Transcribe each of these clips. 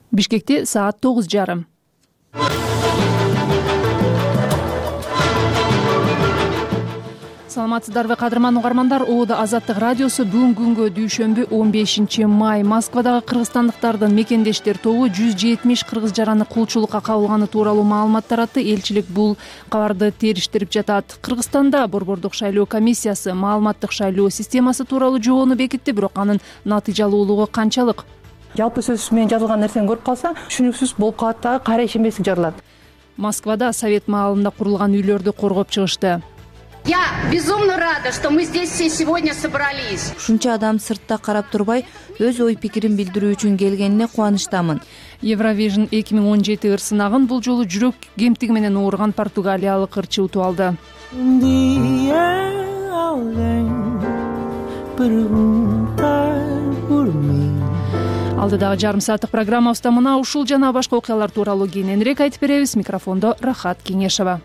Бишкекте саат 9:30. Саламатсыздарбы кадырман угармандар, Оода Азаттык радиосу бүгүнкү күнгө дүйшөмбү 15 май Москвадагы кыргызстандыктардын мекендештер тобу 170 кыргыз жараны кулчулукка кабылганы тууралуу маалымат таратты. Элчилик бул кабарды териштирип жатат. Кыргызстанда борбордук шайлоо комиссиясы маалыматтык шайлоо системасы тууралуу жобону бекитти, бирок анын натыйжалуулугу канчалык? Жалпы сөз менен жазылган нерсени көрүп калса, түшүнүксүз болуп калат дагы, кайра ишенбестик жаралат. Москвада совет маалында курулган үйлөрдү коргоп чыгышты. Я безумно рада, что мы здесь все сегодня собрались. Ушунча адам сыртта карап турбай, өз ой пикирин билдирүү үчүн келгенине кубанычтамын. Eurovision 2017 ырсынагын бул жолу жүрөк кемтиги менен ооруган португалиялык ырчы утуп алды. Алдыдагы жарым сааттык программабызда мына ушул жана башка окуялар тууралуу кийинирээк айтып беребиз. Микрофондо Рахат Кеңешова.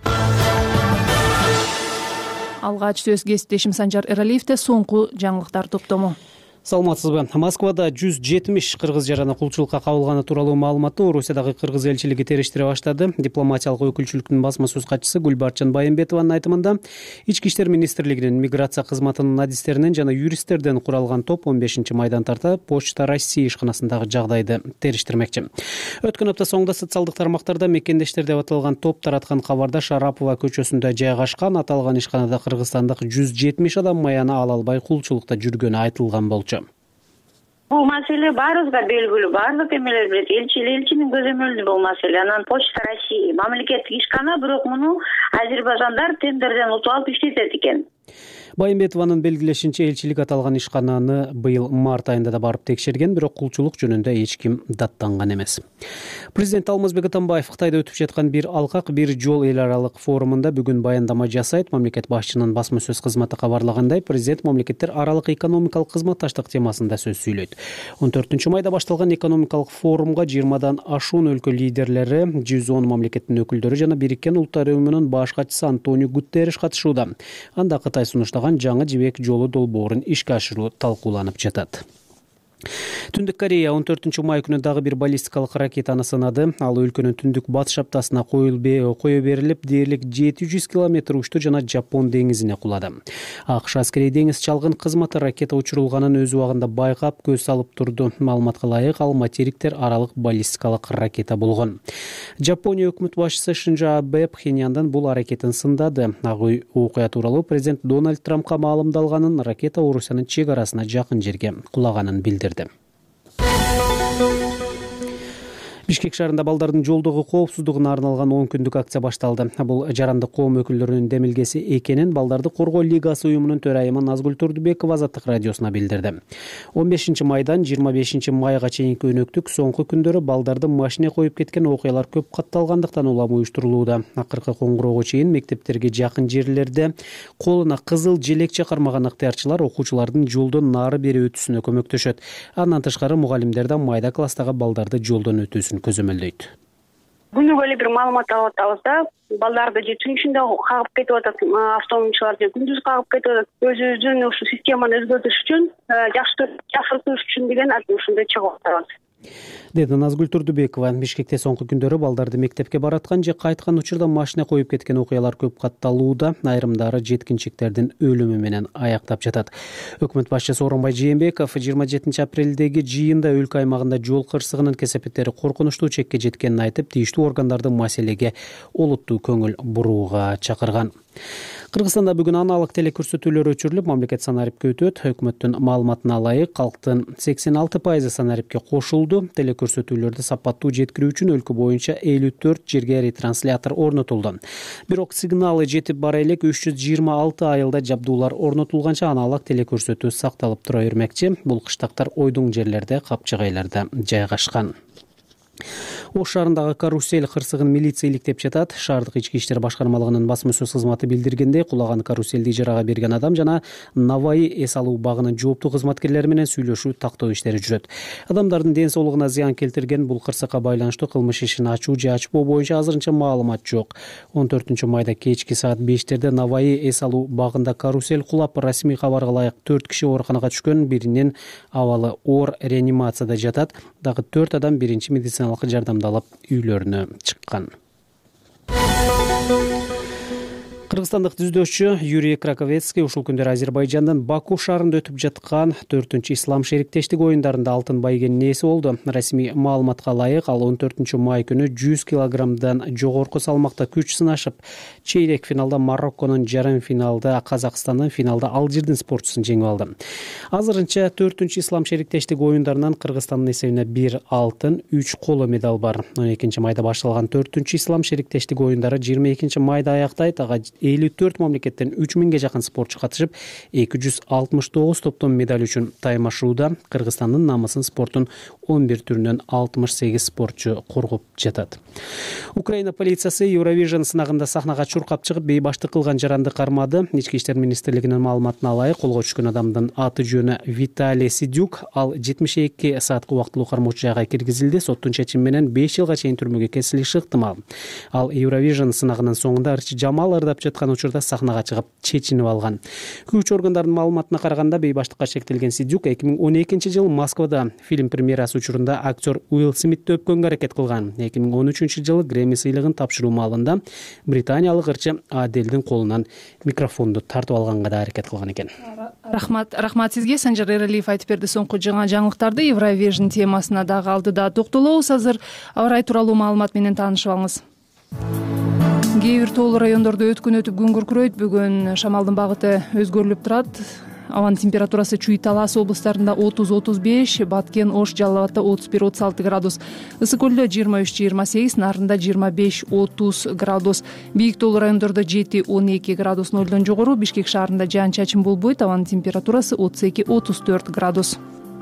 Алгач сөз кесиптешим Санжар Эралиевде соңку жаңылыктар топтому. Саламатсызбы. Москвада 170 кыргыз жараны кулчулукка кабылганы тууралуу маалыматты Орусиядагы кыргыз элчилиги териштире баштады. Дипломатиялык өкүлчүлүктүн басма сөз катчысы Гүлбарчын Байымбетованын айтымында, Ички иштер министрлигинин миграция кызматынын адистеринен жана юристтерден куралган топ 15 майдан тарта Почта России ишканасындагы жагдайды териштирмекчи. Өткөн апта соңунда социалдык тармактарда мекендештер деп аталган топ тараткан кабарда Шарапова көчөсүндө жайгашкан аталган ишканада кыргызстандык 170 адам маяны ала албай кулчулукта жүргөнү айтылган болчу. Бул маселе баарыбызга белгилүү, баардык эмелер билет. Элчинин көзөмөлүндө бул маселе. Анан Почта России мамлекеттик ишкана, бирок муну азербайжандар тендерден утуп алып иштетет экен. Байымбетованын белгилешинче, элчилик аталган ишкананы быйыл март айында да барып текшерген, бирок кулчулук жөнүндө эч ким даттанган эмес. Президент Алмазбек Атамбаев Кытайда өтүп жаткан бир алкак бир жол эл аралык форумунда бүгүн баяндама жасайт. Мамлекет башчынын басма сөз кызматы кабарлагандай, президент мамлекеттер аралык экономикалык кызматташтык темасында сөз сүйлөйт. 14 майда башталган экономикалык форумга 20дан ашуун өлкө лидерлери, 110 мамлекеттин өкүлдөрү жана Бириккен Улуттар Уюмунун баш катчысы Антонио Гутерриш катышууда. Анда Кытай сунуштаган жаңы жибек жолу долбоорун ишке ашыруу талкууланып жатат. Түндүк Корея 14 май күнү дагы бир баллистикалык ракетаны сынады. Ал өлкөнүн түндүк батыш шаптасына кое берилип, дээрлик 700 км учту жана Жапон деңизине кулады. АКШ аскерий деңиз чалгын кызматы ракета учурулганын өз убагында байкап, көз салып турду. Маалыматка ылайык, ал материктер аралык баллистикалык ракета болгон. Жапония өкмөт башчысы Шинзо Абэ Пхеньяндан бул аракетин сындады. Окуя тууралуу президент Дональд Трампка маалымдалганын, ракета Орусиянын чек арасына жакын жерге кулаганын билдирди. Бишкек шаарында балдардын жолдогу коопсуздугуна арналган 10 күндүк акция башталды. Бул жарандык коом өкүлдөрүнүн демилгеси экенин Балдарды коргоо лигасы уюмунун төрайымы Назгүл Турдубекова Азаттык радиосуна билдирди. 15 майдан 25 майга чейинки өнөктүк соңку күндөрү балдарды машине коюп кеткен окуялар көп катталгандыктан улам уюштурулууда. Акыркы коңгуроого чейин мектептерге жакын жерлерде колуна кызыл желекче кармаган ыктыярчылар окуучулардын жолдон нары бери өтүүсүнө көмөктөшөт. Андан тышкары мугалимдер да майда класстагы балдарды жолдон өтүүсүн көзөмөлдөйт. Күнүгө эле бир маалымат алып атабыз да, балдарды же түн ичинде кагып кетип атат, автоунчулар же күндүз кагып кетип атат. Өзүбүздүн ушу системаны өзгөртүш үчүн, жакшыртыш үчүн деген ушундай чыгып атабыз. Деди Назгүл Турдубекова. Бишкекте соңку күндөрү балдарды мектепке бараткан же кайткан учурда машина коюп кеткен окуялар көп катталууда, айрымдары жеткинчектердин өлүмү менен аяктап жатат. Өкмөт башчысы Оронбай Жээнбеков 27 апрелдеги жыйында өлкө аймагында жол кырсыгынын кесепеттери коркунучтуу чекке жеткенин айтып, тийиштүү органдарды маселеге олуттуу көңүл бурууга чакырган. Кыргызстанда бүгүн аналык телекөрсөтүүлөр өчүрүлүп, мамлекет санариптке өтөт. Өкмөттүн маалыматына ылайык, калктын 86% санарипке кошулду. Телекөрсөтүүлөрдү сапаттуу жеткирүү үчүн өлкө боюнча 54 жерге ретранслятор орнотулду. Бирок сигналы жетип бара элек 326 айылда жабдуулар орнотулганча аналык телекөрсөтүү сакталып тура бермекчи. Бул кыштактар ойдуң жерлерде, капчыгайларда жайгашкан. Ош шаарындагы карусель кырсыгын милиция иликтеп жатат. Шаардык ички иштер башкармалыгынын басма сөз кызматы билдиргендей, кулаган карусельди ижарага берген адам жана Наваи эс алуу багынын жооптуу кызматкерлери менен сүйлөшүү, тактоо иштери жүрөт. Адамдардын ден соолугуна зыян келтирген бул кырсыкка байланыштуу кылмыш ишин ачуу же ачпоо боюнча азырынча маалымат жок. 14 майда кечки саат 5-терде Наваи эс алуу багында карусель кулап, расмий кабарга ылайык 4 киши ооруканага түшкөн, биринин абалы оор реанимацияда жатат. Дагы 4 адам биринчи медициналык жардамды алып үйлөрүнө чыккан. Кыргызстандык түздөшчү Юрий Краковецкий ушул күндөр Азербайжандын Баку шаарында өтүп жаткан 4-чү ислам шериктештик оюндарында алтын байгенин ээси болду. Расмий маалыматка ылайык, ал 14 май күнү 100 килограммдан жогорку салмакта күч сынашып, чейрек финалда Марокконун, жарым финалда Казакстандын, финалда Алжирдин спортчусун жеңип алды. Азырынча 4-чү ислам шериктештик оюндарынан Кыргызстандын эсебине 1 алтын, 3 коло медаль бар. 12 майда башталган 4-чү ислам шериктештик оюндары 22 майда аяктайт. 54 мамлекеттен 3000ге жакын спортчу катышып, 269 топтон медаль үчүн таймашууда. Кыргызстандын намысын спорттун 11 түрүнөн 68 спортчу коргоп жатат. Украина полициясы Eurovision сынагында сахнага чуркап чыгып, бейбаштык кылган жаранды кармады. Ички иштер министрлигинин маалыматына ылайык, колго түшкөн адамдын аты жөнү Виталий Сидюк. Ал 72 саатка убактылуу кармоочу жайга киргизилди. Соттун чечими менен 5 жылга чейин түрмөгө кесилиши ыктымал. Ал Eurovision сынагынын соңунда ырчы Жамал ырдап жаткан учурда сахнага чыгып чечинип алган. Күч органдарынын маалыматына караганда, бейбаштыкка шектелген Сидюк 2012 жылы Москвада фильм премьерасы учурунда актер Уилл Смитти өпкөнгө аракет кылган. 2013 жылы Грэмми сыйлыгын тапшыруу маалында британиялык ырчы Аделдин колунан микрофонду тартып алганга да аракет кылган экен. Рахмат сизге. Санжар Эралиев айтып берди соңку жаңылыктарды. Eurovision темасына дагы алдыда токтолобуз. Азыр аба ырайы тууралуу маалымат менен таанышып алыңыз. Кээ бир тоолуу райондордо өткөн өтүп күн күркүрөйт. Бүгүн шамалдын багыты өзгөрүлүп турат. Абанын температурасы Чүй Талас облустарында 30-35, Баткен, Ош, Жалал Абадта 31-36 градус, Ысык көлдө 23-28, Нарында 25-30 градус, бийик тоолуу райондордо 7-12 градус нөлдөн жогору, Бишкек шаарында жаан-чачын болбойт, абанын температурасы 32-34 градус.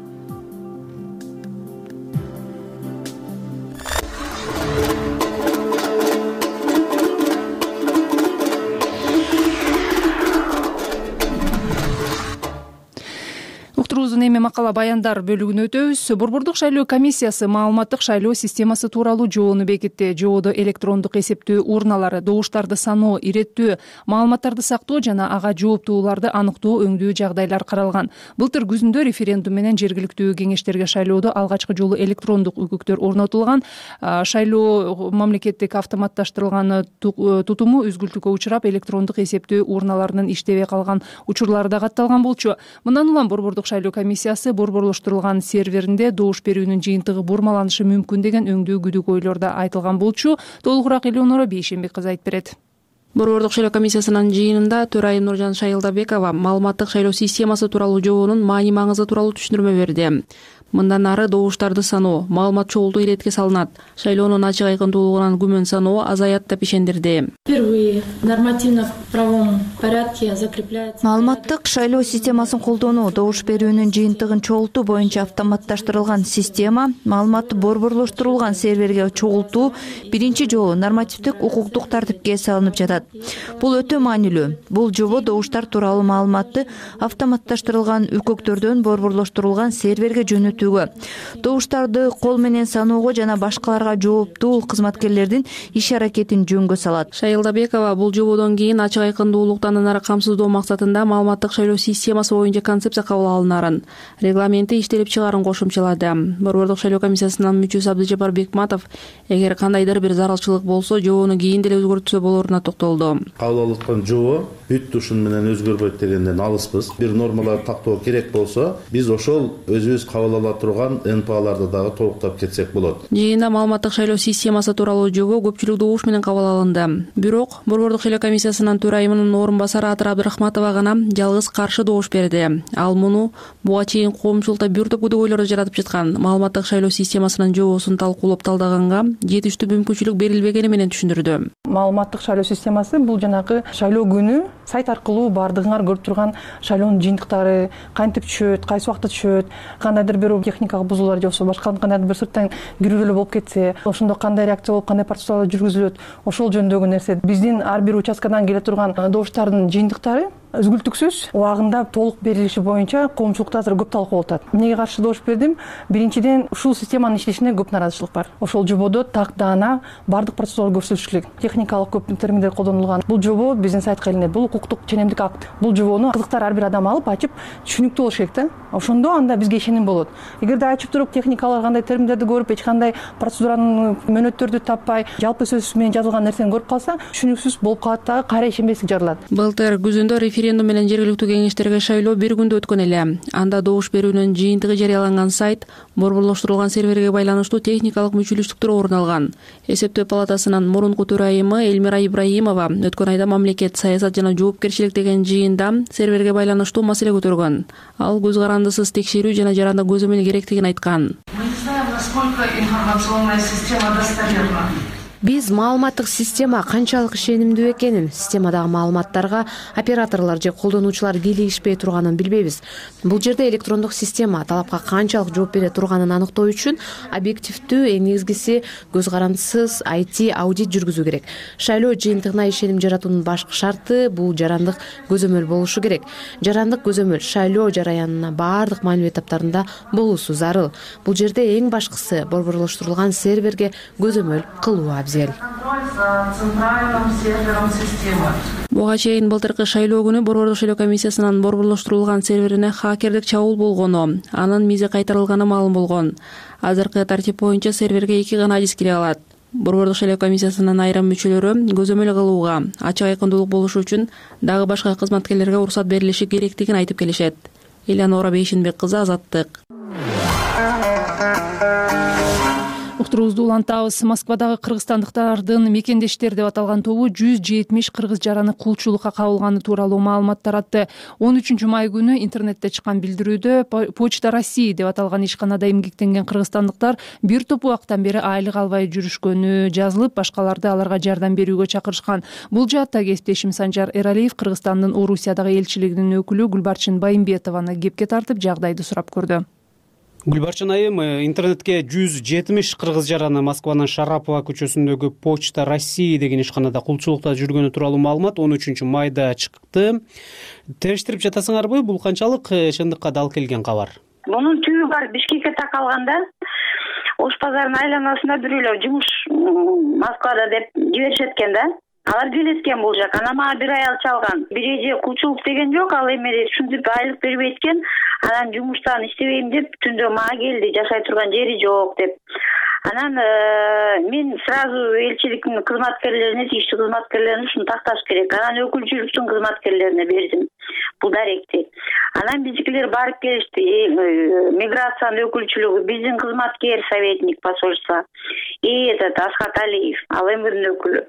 Эми макала баяндар бөлүгүнө өтөбүз. Борбордук шайлоо комиссиясы маалыматтык шайлоо системасы тууралуу жобону бекитти. Жободо электрондук эсептөө урналары, добуштарды саноо, иреттөө, маалыматтарды сактоо жана ага жооптууларды аныктоо өңдүү жагдайлар каралган. Былтыр күзүндө референдум менен жергиликтүү кеңештерге шайлоодо алгачкы жолу электрондук үкүктөр орнотулган. Шайлоо мамлекеттик автоматташтырылган тутуму үзгүлтүккө учурап, электрондук эсептөө урналарынын иштебей калган учурлары да катталган болчу. Мындан улам борбордук шайлоо комиссиясы борборлоштурулган серверинде добуш берүүнүн жыйынтыгы бурмаланышы мүмкүн деген өңдүү күдүк-ойлор да айтылган болчу. Толугураак Элеонора Бейшенбек кызы айтып берет. Борбордук шайлоо комиссиясынын жыйынында төрайым Нуржан Шайылдабекова маалыматтык шайлоо системасы тууралуу жобонун маани-маңызы тууралуу түшүндүрмө берди. Мындан ары добуштарды саноо, маалымат чогултуу иретке салынат. Шайлоонун ачык айкындуулугунан күмөн саноо азаят деп ишендирди. Впервые в нормативно-правовом порядке закрепляется. Маалыматтык шайлоо системасын колдонуу, добуш берүүнүн жыйынтыгын чогултуу боюнча автоматташтырылган система, маалыматты борборлоштурулган серверге чогултуу биринчи жолу нормативдик укуктук тартипке салынып жатат. Бул өтө маанилүү. Бул жобо добуштар тууралуу маалыматты автоматташтырылган үкөктөрдөн борборлоштурулган серверге жөнөтүү, добуштарды кол менен саноого жана башкаларга жооптуу кызматкерлердин иш аракетин жөнгө салат. Шайылдабекова бул жободон кийин ачык айкындуулуктан ары камсыздоо максатында маалыматтык шайлоо системасы боюнча концепция кабыл алынарын, регламенти иштелип чыгаарын кошумчалады. Борбордук шайлоо комиссиясынын мүчөсү Абдыжапар Бекматов эгер кандайдыр бир зарылчылык болсо, жобону кийин деле өзгөртсө болоруна токтолду. Кабыл алып аткан жобо бүт ушун менен өзгөрбөйт дегенден алыспыз. Бир нормаларды тактоо керек болсо, биз ошол өзүбүз кабыл ала турган НПАларды дагы толуктап кетсек болот. Жыйында маалыматтык шайлоо системасы тууралуу жобо көпчүлүк добуш менен кабыл алынды. Бирок борбордук шайлоо комиссиясынын төрайымынын орун басары Атыр Абдрахматова гана жалгыз каршы добуш берди. Ал муну буга чейин коомчулукта бир топ күдүк-ойлорду жаратып жаткан маалыматтык шайлоо системасынын жобосун талкуулап талдаганга жетиштүү мүмкүнчүлүк берилбегени менен түшүндүрдү. Маалыматтык шайлоо системасы бул жанагы шайлоо күнү сайт аркылуу баардыгыңар көрүп турган шайлоонун жыйынтыктары кантип түшөт, кайсы убакта түшөт, кандайдыр бир бирөө техникалык бузуулар же болбосо башка кандайдыр бир сырттан кирүүгө эле болуп кетсе, ошондо кандай реакция болуп, кандай процедуралар жүргүзүлөт, ошол жөнүндөгү нерсе. Биздин ар бир участкадан келе турган добуштардын жыйынтыктары үзгүлтүксүз убагында толук берилиши боюнча коомчулукта азыр көп талкуу болуп атат. Эмнеге каршы добуш бердим? Биринчиден, ушул системанын иштешине көп нааразычылык бар. Ошол жободо так даана бардык процедуралар көрсөтүлүш керек. Техникалык көп терминдер колдонулган. Бул жобо биздин сайтка илинет. Бул укуктук ченемдик акт. Бул жобону кызыктар ар бир адам алып, ачып, түшүнүктүү болуш керек да. Ошондо анда бизге ишеним болот. Эгерде ачып туруп техникалар кандай терминдерди көрүп, эч кандай процедуранын мөөнөттөрдү таппай, жалпы сөз менен жазылган нерсени көрүп калса, түшүнүксүз болуп калат дагы, кайра ишенбестик жаралат. Былтыр күзүндө референдум менен жергиликтүү кеңештерге шайлоо бир күндө өткөн эле. Анда добуш берүүнүн жыйынтыгы жарыяланган сайт борборлоштурулган серверге байланыштуу техникалык мүчүлүштүктөр орун алган. Эсептөө палатасынын мурунку төрайымы Элмира Ибраимова өткөн айда мамлекет саясат жана жоопкерчилик деген жыйында серверге байланыштуу маселе көтөргөн. Ал көз карандысыз текшерүү жана жарандык көзөмөл керектигин айткан. Мы не знаем, насколько информационная система достоверна. Биз маалыматтык система канчалык ишенимдүү экенин, системадагы маалыматтарга операторлор же колдонуучулар келишпей турганын билбейбиз. Бул жерде электрондук система талапка канчалык жооп бере турганын аныктоо үчүн объективдүү, эң негизгиси көз карандысыз IT аудит жүргүзүү керек. Шайлоо жыйынтыгына ишеним жаратуунун башкы шарты бул жарандык көзөмөл болушу керек. Жарандык көзөмөл шайлоо жараянына бардык маанилүү этаптарында болуусу зарыл. Бул жерде эң башкысы борборлоштурулган серверге көзөмөл кылуу абзел. Буга чейин былтыркы шайлоо күнү Борбордук шайлоо комиссиясынын борборлоштурулган серверине хакердик чабуул болгону, анын мизи кайтарылганы маалым болгон. Азыркы тартип боюнча серверге 2 гана диск кире алат. Борбордук шайлоо комиссиясынын айрым мүчөлөрү көзөмөл кылууга, ачык айкындуулук болушу үчүн дагы башка кызматкерлерге уруксат берилиши керектигин айтып келишет. Элеонора Бейшинбек кызы, Азаттык. Уктуруубузду улантабыз. Москвадагы кыргызстандыктардын мекендештер деп аталган тобу 170 кыргыз жараны кулчулукка кабылганы тууралуу маалымат таратты. 13 май күнү интернетте чыккан билдирүүдө Почта России деп аталган ишканада эмгектенген кыргызстандыктар бир топ убактан бери айлык албай жүрүшкөнү жазылып, башкаларды аларга жардам берүүгө чакырышкан. Бул жаатта кесиптешим Санжар Эралиев Кыргызстандын Орусиядагы элчилигинин өкүлү Гүлбарчын Байымбетованы кепке тартып жагдайды сурап көрдү. Гүлбарчын айым, интернетке 170 кыргыз жараны Москванын Шарапова көчөсүндөгү Почта России деген ишканада кулчулукта жүргөнү тууралуу маалымат 13 майда чыкты. Териштирип жатасыңарбы? Бул канчалык чындыкка дал келген кабар? Мунун түбү бар Бишкекке такалганда, Ош базарынын айланасында бир эле жумуш Москвада деп жиберишет экен да. Алар келескен бул жак. Анан мага бир аял чалган. Бир эже кулчулук деген жок, ал эме ушинтип айлык бербейт экен. Анан жумуштан иштебейм деп түндө мага келди, жашай турган жери жок деп. Анан мен сразу элчиликтин кызматкерлерине, тийиштүү кызматкерлерине ушуну такташ керек. Анан өкүлчүлүктүн кызматкерлерине бердим бул даректи. Анан биздикилер барып келишти. Миграциянын өкүлчүлүгү, биздин кызматкер, советник посольства. И этот Асхат Алиев, ал эмирдин өкүлү.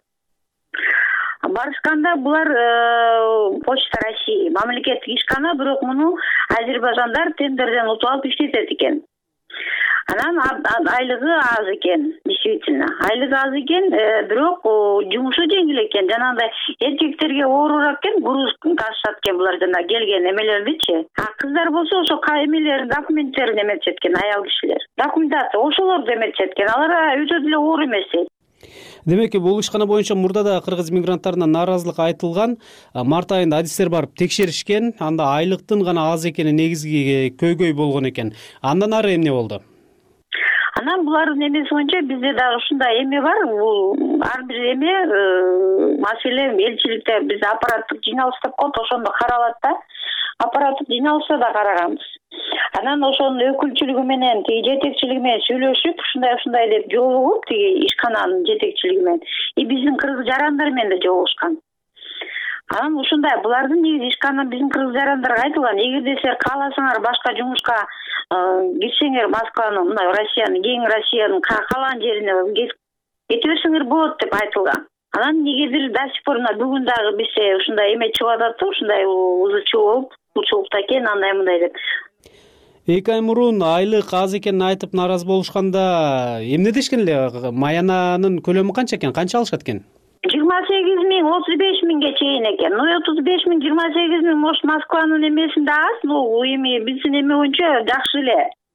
Барышканда булар Почта России мамлекеттик ишкана, бирок муну азербайжандар тендерден утуп алып иштетет экен. Анан айлыгы аз экен, действительно. Айлыгы аз экен, бирок жумушу жеңил экен. Жанагындай эркектерге оорураак экен, груз ташышат экен булар жана келген эмелердичи. А кыздар болсо ошо эмелерин документтерин эметишет экен, аял кишилер. Документация ошолорду эметишет экен. Алар өтө деле оор эмес. Демек, бул ишкана боюнча мурда да кыргыз мигранттарына нааразылык айтылган. Март айында адистер барып текшеришкен. Анда айлыктын гана аз экени негизги көйгөй болгон экен. Андан ары эмне болду? Анан булардын эмеси боюнча бизде дагы ушундай эме бар. Бул ар бир эме маселе элчиликте биз аппараттык жыйналыш деп коет, ошондо каралат да. Аппараттык жыйналышта да караганбыз. Анан ошонун өкүлчүлүгү менен, жетекчилиги менен сүйлөшүп, ушундай деп жолугуп, ишкананын жетекчилиги менен, и биздин кыргыз жарандар менен да жолугушкан. Анан ушундай булардын негизи ишканан биздин кыргыз жарандарга айтылган, эгерде силер кааласаңар башка жумушка кирсеңер Москванын, мына Россиянын, кең Россиянын каалаган жерине кете берсеңер болот деп айтылган. Анан негедир до сих пор бүгүн дагы бизде ушундай эме чыгып атат да, ушундай узучу болуп, кулчулукта экен, андай мындай деп. 2 ай мурун айлык аз экенин айтып нааразы болушканда эмне дешкен эле? Маянанын көлөмү канча экен? Канча алышат экен? 28 миң, 35 миңге чейин экен. 35 миң, 28 миң, может, Москванын эмесинде аз, эми биздин эме боюнча жакшы эле.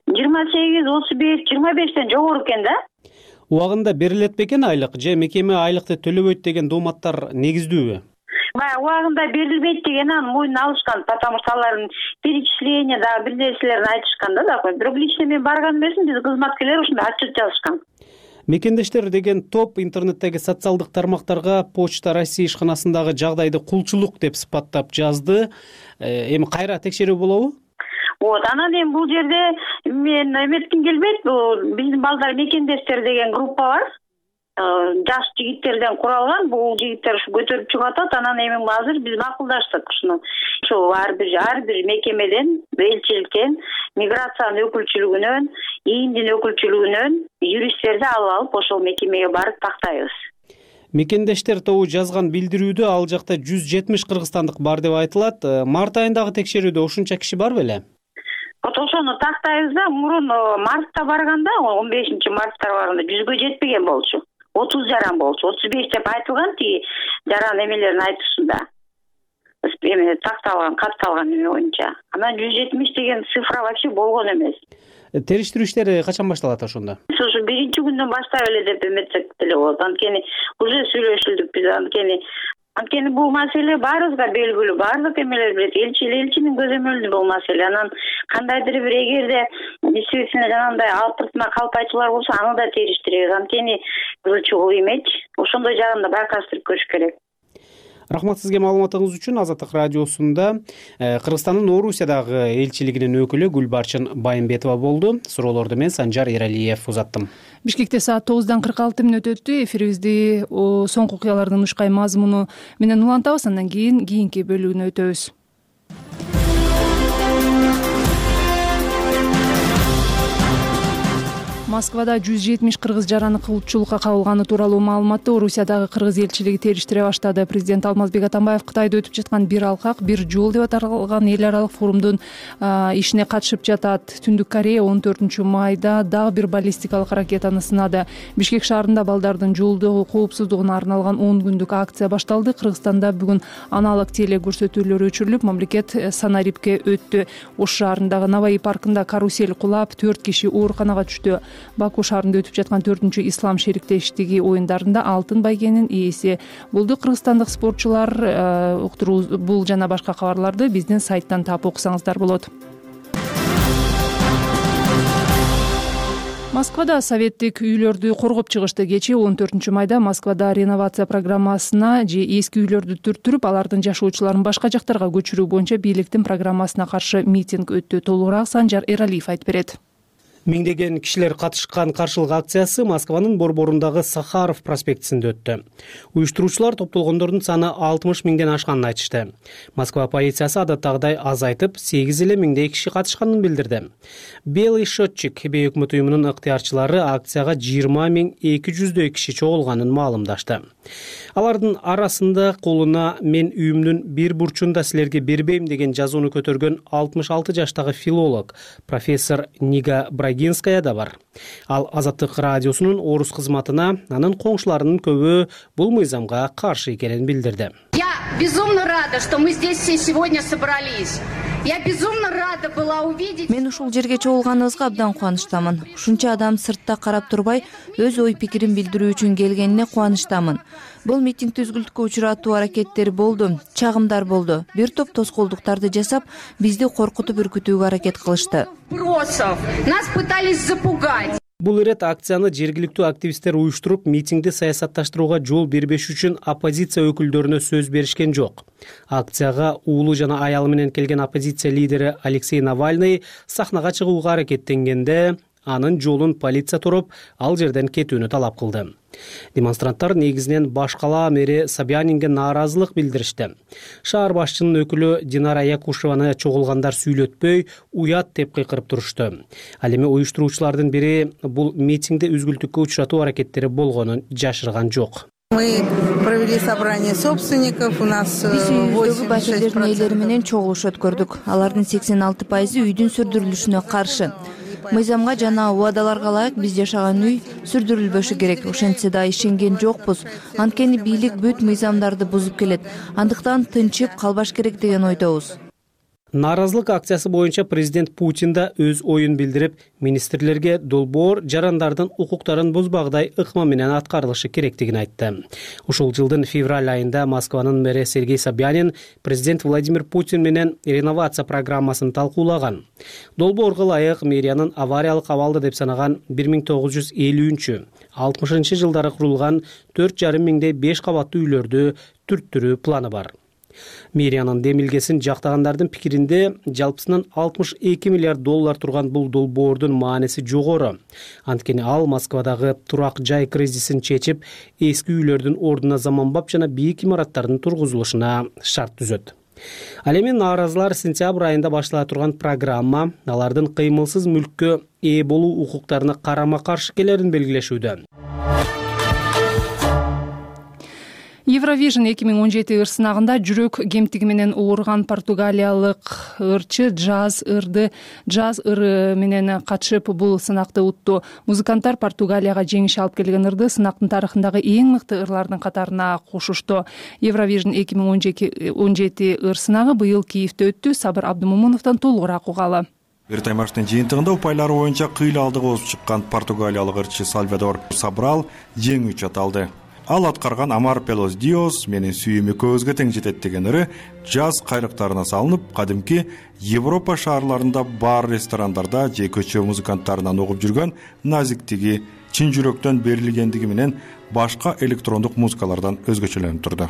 28, 35, 25 жогору экен да. Убагында берилет бекен айлык же мекеме айлыкты төлөбөйт деген дооматтар негиздүүбү? Баягы убагында берилбейт деген анын мойнуна алышкан, потому что алардын перечисление дагы бир нерселерин айтышкан да. Бирок лично мен барган эмесмин, биз кызматкерлер ушундай отчет жазышкан. Мекендештер деген топ интернеттеги социалдык тармактарга Почта Россия ишканасындагы жагдайды кулчулук деп сыпаттап жазды. Эми кайра текшерүү болобу? Анан эми бул жерде мен эметким келбейт. Биздин балдар мекендештер деген группа бар. Жаш жигиттерден куралган. Бул жигиттер ушу көтөрүп чыгып атат. Анан эми азыр биз макулдаштык ушуну. Ошо ар бир мекемеден, элчиликтен, миграциянын өкүлчүлүгүнөн, ИИМдин өкүлчүлүгүнөн юристтерди алып ошол мекемеге барып тактайбыз. Мекендештер тобу жазган билдирүүдө ал жакта 170 кыргызстандык бар деп айтылат. Март айындагы текшерүүдө ушунча киши бар беле? Ошону тактайбыз да, мурун мартта барганда, 15-мартта барганда 100гө жетпеген болчу. 30 жаран болчу. 35 деп айтылган тиги жаран эмелерин айтышында. Эме такталган, катталган эме боюнча. Анан 170 деген цифра вообще болгон эмес. Териштирүү иштери качан башталат ошондо? Ошо биринчи күндөн баштап эле деп эметсек деле болот. Анткени уже сүйлөшүлдүк биз, анткени бул маселе баарыбызга белгилүү, баардык эмелер билет. Элчинин көзөмөлүндө бул маселе. Анан кандайдыр бир эгерде действительно жанагындай алтыртма калпайчылар болсо, аны да териштиребиз. Анткени бул чогуу эмеч. Ошондой жагын да байкаштырып көрүш керек. Рахмат сизге маалыматыңыз үчүн. Азаттык радиосунда Кыргызстандын Орусиядагы элчилигинин өкүлү Гүлбарчын Байымбетова болду. Суроолорду мен Санжар Эралиев узаттым. Бишкекте саат 9:46 өтөттү. Эфирибизди соңку окуялардын ушкай мазмуну менен улантабыз. Андан кийинки бөлүгүнө өтөбүз. Москвада 170 кыргыз жараны кулчулукка кабылганы тууралуу маалыматты Орусиядагы кыргыз элчилиги териштире баштады. Президент Алмазбек Атамбаев Кытайда өтүп жаткан бир алкак, бир жол деп аталган эл аралык форумдун ишине катышып жатат. Түндүк Корея 14 майда дагы бир баллистикалык ракетаны сынады. Бишкек шаарында балдардын жолдогу коопсуздугуна арналган 10 күндүк акция башталды. Кыргызстанда бүгүн аналог теле көрсөтүүлөр өчүрүлүп, мамлекет санарипке өттү. Ош шаарындагы Наваи паркында карусель кулап, 4 киши ооруканага түштү. Баку шаарында өтүп жаткан 4-чү ислам шериктештиги оюндарында алтын байгенин ээси болду. Кыргызстандык спортчулар бул жана башка кабарларды биздин сайттан таап окусаңыздар болот. Москвада советтик үйлөрдү коргоп чыгышты. Кечээ 14 майда Москвада реновация программасына же эски үйлөрдү түрттүрүп, алардын жашоочуларын башка жактарга көчүрүү боюнча бийликтин программасына каршы митинг өттү. Толугураак Санжар Эралиев айтып берет. Миңдеген кишилер катышкан каршылык акциясы Москванын борборундагы Сахаров проспектисинде өттү. Уюштуруучулар топтолгондордун саны 60 миңден ашканын айтышты. Москва полициясы адаттагыдай азайтып, 8 эле миңдей киши катышканын билдирди. Белый счетчик өкмөт уюмунун ыктыярчылары акцияга 20.200 киши чогулганын маалымдашты. Алардын арасында колуна "Мен үйүмдүн бир бурчунда силерге бербейм" деген жазууну көтөргөн 66 жаштагы филолог профессор Нига Брагинская да бар. Ал Азаттык радиосунун орус кызматына анын коңшуларынын көбү бул мыйзамга каршы экенин билдирди. Я безумно рада, что мы здесь все сегодня собрались. Я безумно рада была увидеть. Мен ушул жерге чогулганыбызга абдан кубанычтамын. Ушунча адам сыртта карап турбай, өз ой пикирин билдирүү үчүн келгенине кубанычтамын. Бул митингди үзгүлтүккө учуратуу аракеттери болду, чагымдар болду. Бир топ тоскоолдуктарды жасап, бизди коркутуп үркүтүүгө аракет кылышты. Нас пытались запугать. Бул ирет акцияны жергиликтүү активисттер уюштуруп, митингди саясатташтырууга жол бербеш үчүн оппозиция өкүлдөрүнө сөз беришкен жок. Акцияга уулу жана аялы менен келген оппозиция лидери Алексей Навальный сахнага чыгууга аракеттенгенде, анын жолун полиция туруп, ал жерден кетүүнү талап кылды. Демонстранттар негизинен башкала мэри Собянинге нааразылык билдиришти. Шаар башчынын өкүлү Динара Якушеваны чогулгандар сүйлөтпөй, уят деп кыйкырып турушту. Ал эми уюштуруучулардын бири бул митингди үзгүлтүккө учуратуу аракеттери болгонун жашырган жок. Мы провели собрание собственников, у нас 86% ээлери менен чогулуш өткөрдүк. Алардын 86% үйдүн сүрдүрүлүшүнө каршы. Мыйзамга жана убадаларга ылайык биз жашаган үй сүрдүрүлбөшү керек. Ошентсе да ишенген жокпуз. Анткени бийлик бүт мыйзамдарды бузуп келет. Андыктан тынчып калбаш керек деген ойдобуз. Нааразылык акциясы боюнча президент Путин да өз оюн билдирип, министрлерге долбоор жарандардын укуктарын бузбагдай ыкма менен аткарылышы керектигин айтты. Ушул жылдын февраль айында Москванын мэри Сергей Собянин президент Владимир Путин менен реновация программасын талкуулаган. Долбоорго ылайык мэриянын авариялык абалда деп санаган 1950-60 жылдары курулган 4,5 миңдей 5 кабаттуу үйлөрдү түрттүрүү планы бар. Мэриянын демилгесин жактагандардын пикиринде жалпысынан 62 миллиард доллар турган бул долбоордун мааниси жогору. Анткени ал Москвадагы турак жай кризисин чечип, эски үйлөрдүн ордуна заманбап жана бийик имараттардын тургузулушуна шарт түзөт. Ал эми нааразылар сентябрь айында баштала турган программа алардын кыймылсыз мүлккө ээ болуу укуктарына карама-каршы келерин белгилешүүдө. Евровижн 2017 ыр сынагында жүрөк кемтиги менен ооруган португалиялык ырчы джаз ыры менен катышып бул сынакты утту. Музыканттар Португалияга жеңиш алып келген ырды сынактын тарыхындагы эң мыкты ырлардын катарына кошушту. Евровижн 2017 ыр сынагы быйыл Киевде өттү. Сабыр Абдымомуновдон толугураак угалы. Ыр таймаштын жыйынтыгында упайлары боюнча кыйла алдыга озуп чыккан португалиялык ырчы Салвадор Собрал жеңүүчү аталды. Ал аткарган Амар Пелос Диос менин сүйүүмү көзгө тең жетет деген ыры жаз кайлыктарына салынып, кадимки Европа шаарларында бар ресторандарда же көчө музыканттарынан угуп жүргөн назиктиги, чын жүрөктөн берилгендиги менен башка электрондук музыкалардан өзгөчөлөнүп турду.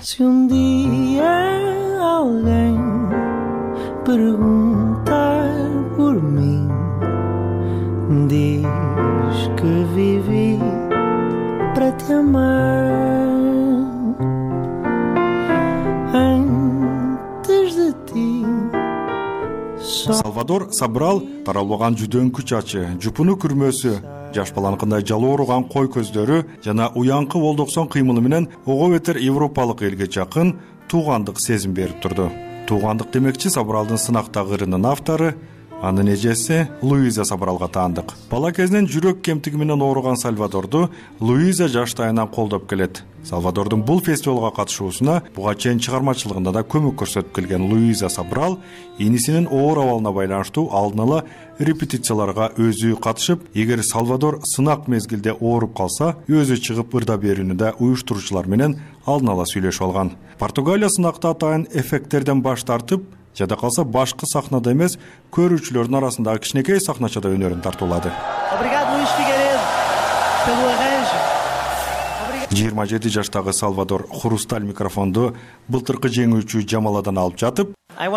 Салвадор Собрал таралбаган жүдөңкү чачы, жупуну күрмөсү, жаш баланыкындай жалоо ооруган кой көздөрү жана уянкы болдоксон кыймылы менен ого бетер европалык элге жакын туугандык сезим берип турду. Туугандык демекчи Собралдын сынактагы ырынын автору, анын эжеси Луиза Собралга таандык. Бала кезинен жүрөк кемтиги менен ооруган Сальвадорду Луиза жаштайынан колдоп келет. Салвадордун бул фестивалга катышуусуна буга чейин чыгармачылыгында да көмөк көрсөтүп келген Луиза Собрал инисинин оор абалына байланыштуу алдын ала репетицияларга өзү катышып, эгер Салвадор сынак мезгилде ооруп калса, өзү чыгып ырда берүүнү да уюштуруучулар менен алдын ала сүйлөшүп алган. Португалия сынакта атайын эффекттерден баш тартып, жада калса башкы сахнада эмес, көрүүчүлөрдүн арасындагы кичинекей сахначада өнөрүн тартуулады. 27 жаштагы Салвадор хрусталь микрофонду былтыркы жеңүүчү Жамаладан алып жатып,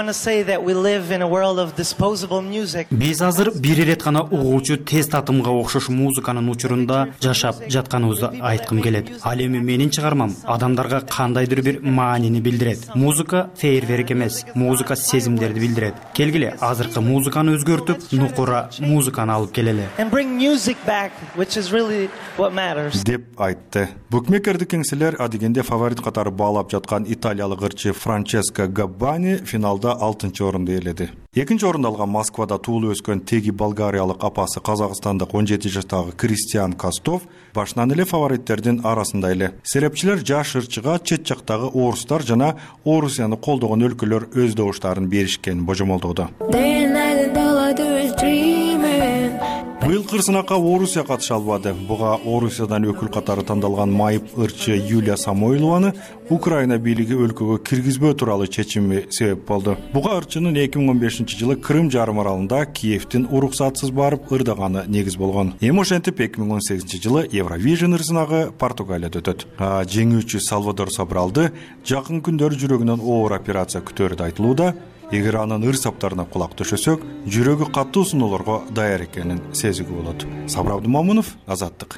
биз азыр бир ирет гана угуучу тез татымга окшош музыканын учурунда жашап жатканыбызды айткым келет. Ал эми менин чыгармам адамдарга кандайдыр бир маанини билдирет. Музыка фейерверк эмес, музыка сезимдерди билдирет. Келгиле, азыркы музыканы өзгөртүп, нукура музыканы алып келели. деп айтты. Букмекердик кеңселер адегенде фаворит катары баалап жаткан италиялык ырчы Франческо Габбани финалда 6-орунду ээледи. 2-орунду алган Москвада туулуп өскөн теги болгариялык апасы казакстандык 17 жаштагы Кристиан Костов башынан эле фавориттердин арасында эле. Серепчилер жаш ырчыга чет жактагы орустар жана Орусияны колдогон өлкөлөр өз добуштарын беришкен божомолдоодо. Быйыл сынакка Орусия катыша албады. Буга Орусиядан өкүл катары тандалган майып ырчы Юлия Самойлованы Украина бийлиги өлкөгө киргизбөө тууралуу чечими себеп болду. Буга ырчынын 2015-жылы Крым жарым аралында Киевдин уруксатсыз барып ырдаганы негиз болгон. Эми ошентип 2018-жылы Евровижн ырсынагы Португалияда өтөт. Жеңүүчү Салвадор Собралды жакын күндөр жүрөгүнөн оор операция күтөөрү да айтылууда. Эгер анын ыр саптарына кулак төшөсөк, жүрөгү каттуу сыноолорго даяр экенин сезүүгө болот. Сабыр Абдымомунов, Азаттык.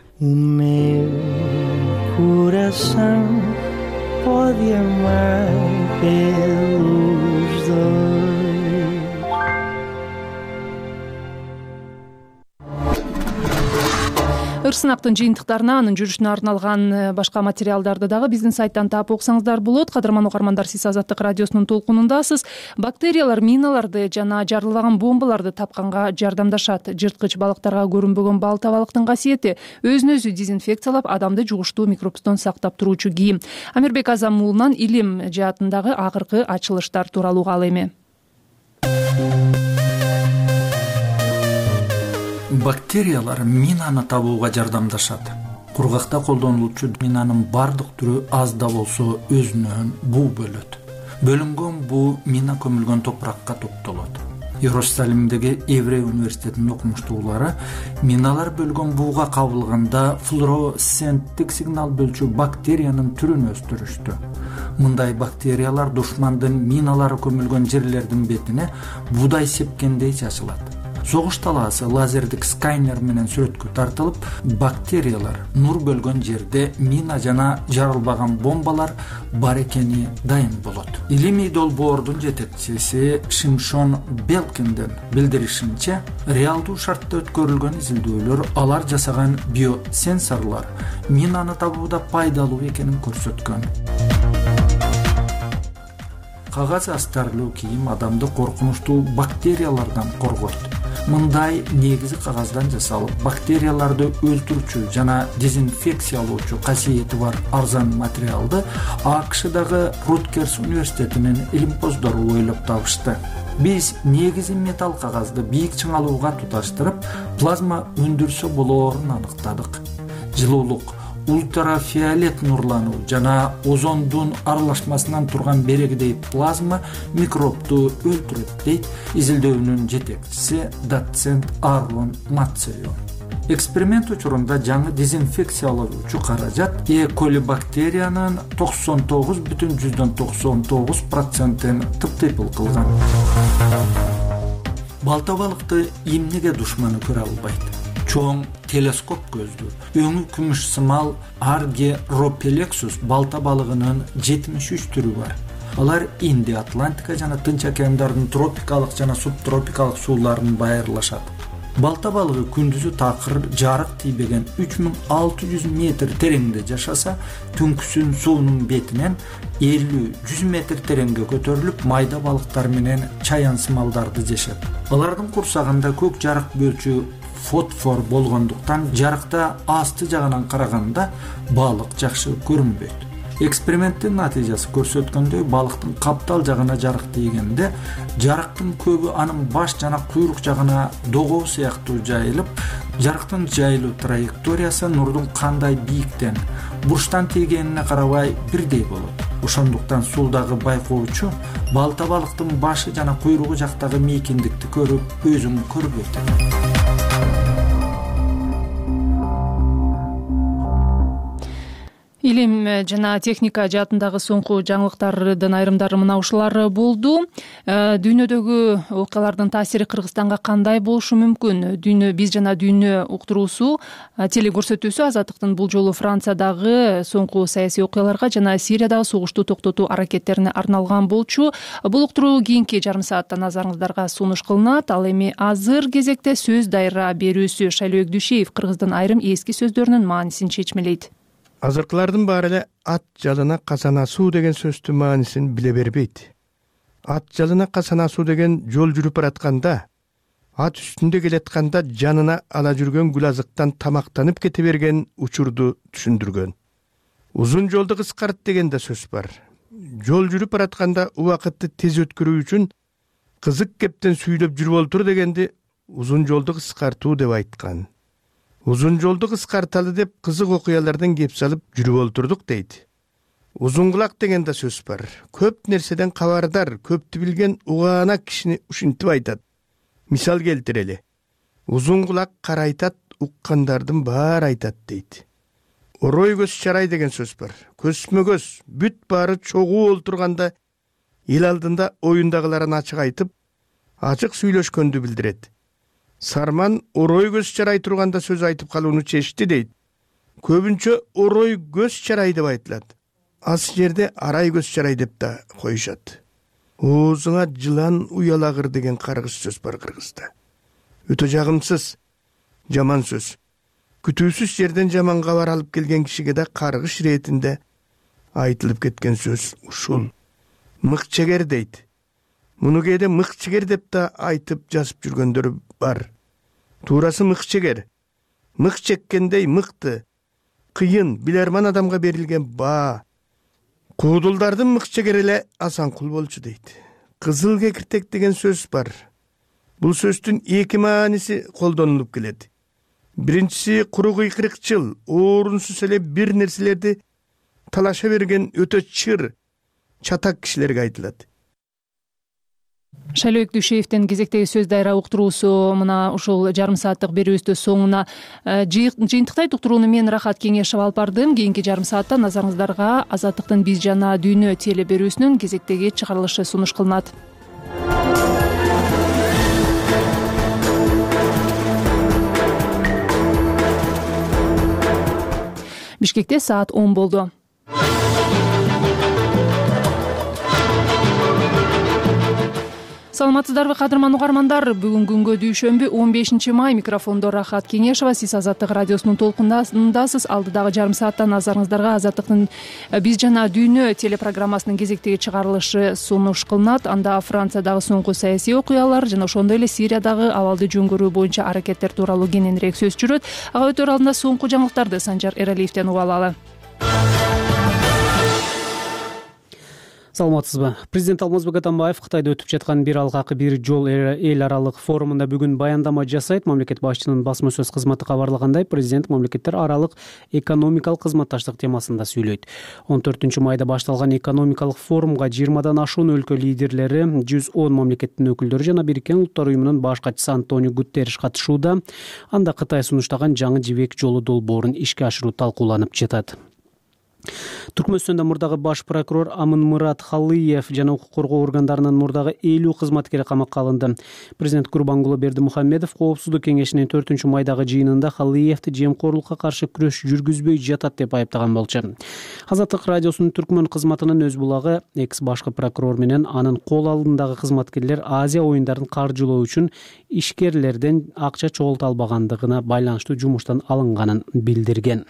Ыр сынактын жыйынтыктарына, анын жүрүшүнө арналган башка материалдарды дагы биздин сайттан таап окусаңыздар болот. Кадырман угармандар, сиз Азаттык радиосунун толкунундасыз. Бактериялар миналарды жана жарылбаган бомбаларды тапканга жардамдашат. Жырткыч балыктарга көрүнбөгөн балта балыктын касиети өзүн өзү дезинфекциялап, адамды жугуштуу микробтон сактап туруучу кийим. Амирбек Азам уулунан илим жаатындагы акыркы ачылыштар тууралуу угалы эми. Бактериялар минаны табууга жардамдашат. Кургакта колдонулуучу минанын бардык түрү аз да болсо өзүнөн буу бөлөт. Бөлүнгөн буу мина көмүлгөн топуракка топтолот. Иерусалимдеги Еврей университетинин окумуштуулары миналар бөлгөн бууга кабылганда флуоресценттик сигнал бөлчү бактериянын түрүн өстүрүштү. Мындай бактериялар душмандын миналары көмүлгөн жерлердин бетине буудай сепкендей чачылат. Согуш талаасы лазердик сканер менен сүрөткө тартылып, бактериялар нур бөлгөн жерде мина жана жарылбаган бомбалар бар экени дайым болот. Илимий долбоордун жетекчиси Шимшон Белкиндин билдиришинче, реалдуу шартта өткөрүлгөн изилдөөлөр алар жасаган биосенсорлор минаны табууда пайдалуу экенин көрсөткөн. Кагаз астарлуу кийим адамды коркунучтуу бактериялардан коргойт. Мындай негизи кагаздан жасалып, бактерияларды өлтүрүүчү жана дезинфекциялоочу касиети бар арзан материалды АКШдагы Руткерс университетинин илимпоздору ойлоп табышты. Биз негизи металл кагазды бийик чыңалууга туташтырып, плазма өндүрсө болоорун аныктадык. Жылуулук, ультрафиолет нурлануу жана озондун аралашмасынан турган берегидей плазма микробду өлтүрөт, дейт изилдөөнүн жетекчиси доцент Арлон Мацерио. Эксперимент учурунда жаңы дезинфекциялоочу каражат E. coli бактериянын 99,99% тып-тыйпыл кылган. Балта балыкты эмнеге душманы көрө албайт? Чоң телескоп көздүү, өңү күмүш сымал Аргеропелексус балта балыгынын 73 түрү бар. Алар Инди, Атлантика жана Тынч океандардын тропикалык жана субтропикалык сууларын байырлашат. Балта балыгы күндүзү такыр жарык тийбеген 3600 метр тереңде жашаса, түнкүсүн суунун бетинен 50-100 метр тереңге көтөрүлүп, майда балыктар менен чаян сымалдарды жешет. Алардын курсагында көк жарык бөлчү фосфор болгондуктан жарыкта асты жагынан караганда балык жакшы көрүнбөйт. Эксперименттин натыйжасы көрсөткөндөй, балыктын каптал жагына жарык тийгенде жарыктын көбү анын баш жана куйрук жагына догоо сыяктуу жайылып, жарыктын жайылуу траекториясы нурдун кандай бийиктен, бурчтан тийгенине карабай бирдей болот. Ошондуктан суудагы байкоочу балта балыктын башы жана куйругу жактагы мейкиндикти көрүп, өзүн көрбөйт. Илим жана техника жаатындагы соңку жаңылыктардын айрымдары мына ушулар болду. Дүйнөдөгү окуялардын таасири Кыргызстанга кандай болушу мүмкүн? Биз жана дүйнө уктуруусу телекөрсөтүүсү Азаттыктын бул жолу Франциядагы соңку саясий окуяларга жана Сириядагы согушту токтотуу аракеттерине арналган болчу. Бул уктуруу кийинки жарым саатта назарыңыздарга сунуш кылынат. Ал эми азыр кезекте сөз дайра берүүсү Шайлообек Дүйшеев Кыргыздын айрым эски сөздөрүнүн маанисин чечмелейт. Азыркылардын баары эле ат жалына касанасуу деген сөздүн маанисин биле бербейт. Ат жалына касанасуу деген жол жүрүп баратканда, ат үстүндө келатканда жанына ала жүргөн гүл азыктан тамактанып кете берген учурду түшүндүргөн. Узун жолду кыскарт деген да сөз бар. Жол жүрүп баратканда убакытты тез өткөрүү үчүн кызык кептен сүйлөп жүрүп олтур дегенди узун жолду кыскартуу деп айткан. Узун жолду кыскарталы деп кызык окуялардан кеп салып жүрүп олтурдук дейт. Узун кулак деген да сөз бар. Көп нерседен кабардар, көптү билген угаана кишини ушинтип айтат. Мисал келтирели. Узун кулак карайтат, уккандардын баары айтат дейт. Орой көз чарай деген сөз бар. Көзмө көз, бүт баары чогуу олтурганда эл алдында оюндагыларын ачык айтып, ачык сүйлөшкөндү билдирет. Сарман орой көз чарай турганда сөз айтып калууну чечти дейт. Көбүнчө орой көз чарай деп айтылат. Аз жерде арай көз чарай деп да коюшат. Оозуңа жылан уялагыр деген каргыш сөз бар Кыргызда. Өтө жагымсыз, жаман сөз. Күтүүсүз жерден жаман кабар алып келген кишиге да каргыш иретинде айтылып кеткен сөз ушул. Мыкчегер дейт. Муну кээде мыкчегер деп да айтып жазып жүргөндөр бар. Туурасы мыкчегер. Мык чеккендей мыкты, кыйын, билерман адамга берилген баа. Куудулдардын мыкчегери эле Асанкул болчу дейт. Кызыл кекиртек деген сөз бар. Бул сөздүн эки мааниси колдонулуп келет. Биринчиси куру кыйкырыкчыл, орунсуз эле бир нерселерди талаша берген өтө чыр, чатак кишилерге айтылат. Шайлообек Дүйшеевдин кезектеги сөз дайра уктуруусу мына ушул жарым сааттык берүүбүздүн соңуна жыйынтыктайт. Уктурууну мен Рахат Кеңешева алып бардым. Кийинки жарым саатта назарыңыздарга Азаттыктын Биз жана дүйнө теле берүүсүнүн кезектеги чыгарылышы сунуш кылынат. Бишкекте саат 10 болду. Саламатсыздарбы кадырман угармандар, бүгүн күнгө дүйшөмбү 15 май, микрофондо Рахат Кеңешева, сиз Азаттык радиосунун толкундасыз. Алдыдагы жарым саатта назарыңыздарга Азаттыктын Биз жана дүйнө телепрограммасынын кезектеги чыгарылышы сунуш кылынат. Анда Франциядагы соңку саясий окуялар жана ошондой эле Сириядагы абалды жөнгөрүү боюнча аракеттер тууралуу кененирээк сөз жүрөт. Ага өтөр алдында соңку жаңылыктарды Санжар Эралиевден угуп алалы. Саламатсызбы. Президент Алмазбек Атамбаев Кытайда өтүп жаткан бир алгакы бир жол эл аралык форумунда бүгүн баяндама жасайт. Мамлекет башчынын басма сөз кызматы кабарлагандай, президент мамлекеттер аралык экономикалык кызматташтык темасында сүйлөйт. 14 майда башталган экономикалык форумга 20дан ашуун өлкө лидерлери, 110 мамлекеттин өкүлдөрү жана Бириккен Улуттар уюмунун баш катчысы Антонио Гутерриш катышууда. Анда Кытай сунуштаган жаңы жибек жолу долбоорун ишке ашыруу талкууланып жатат. Түркмөнстөндө мурдагы баш прокурор Амынмурат Халыев жана укук коргоо органдарынын мурдагы 50 кызматкери камакка алынды. Президент Гурбангулы Бердимухамедов Коопсуздук кеңешинин 4 майдагы жыйынында Халыевди жемкорлукка каршы күрөш жүргүзбөй жатат деп айыптаган болчу. Азаттык радиосунун түркмөн кызматынын өз булагы экс башкы прокурор менен анын кол алдындагы кызматкерлер Азия оюндарын каржылоо үчүн ишкерлерден акча чогулта албагандыгына байланыштуу жумуштан алынганын билдирген.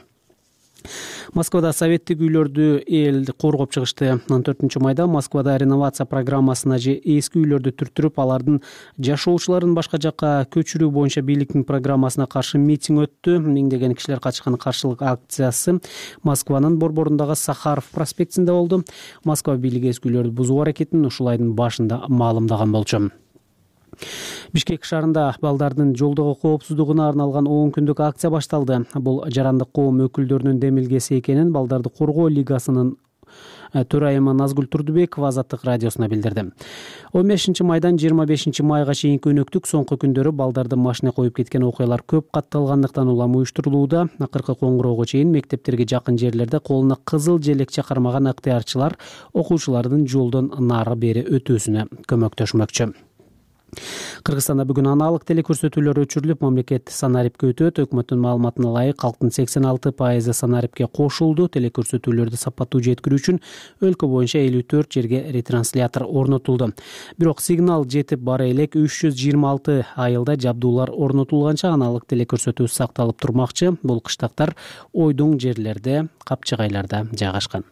Москвада советтик үйлөрдү эл коргоп чыгышты. 14 майда Москвада реновация программасына же эски үйлөрдү түртүрүп, алардын жашоочуларын башка жакка көчүрүү боюнча бийликтин программасына каршы митинг өттү. Миңдеген кишилер катышкан каршылык акциясы Москванын борборундағы Сахаров проспектинде болду. Москва бийлиги эски үйлөрдү бузуу аракетин ушул айдын башында маалымдаган болчу. Бишкек шаарында балдардын жолдогу коопсуздугуна арналган 10 күндүк акция башталды. Бул жарандык коом өкүлдөрүнүн демилгеси экенин Балдарды коргоо лигасынын төрайымы Назгүл Турдубекова Азаттык радиосуна билдирди. 15 майдан 25 майга чейинки өнөктүк соңку күндөрү балдарды машина коюп кеткен окуялар көп катталгандыктан улам уюштурулууда. Акыркы коңгуроого чейин мектептерге жакын жерлерде колуна кызыл желекче кармаган ыктыярчылар окуучулардын жолдон нары бери өтүүсүнө көмөктөшмөкчү. Кыргызстанда бүгүн аналык телекөрсөтүүлөр өчүрүлүп, мамлекет санарипке өтөт. Өкмөттүн маалыматына ылайык калктын 86% санарипке кошулду. Телекөрсөтүүлөрдү сапаттуу жеткирүү үчүн өлкө боюнча 54 жерге ретранслятор орнотулду. Бирок сигнал жетип бара элек 326 айылда жабдуулар орнотулганча аналык телекөрсөтүү сакталып турмакчы. Бул кыштактар ойдоң жерлерде, капчыгайларда жайгашкан.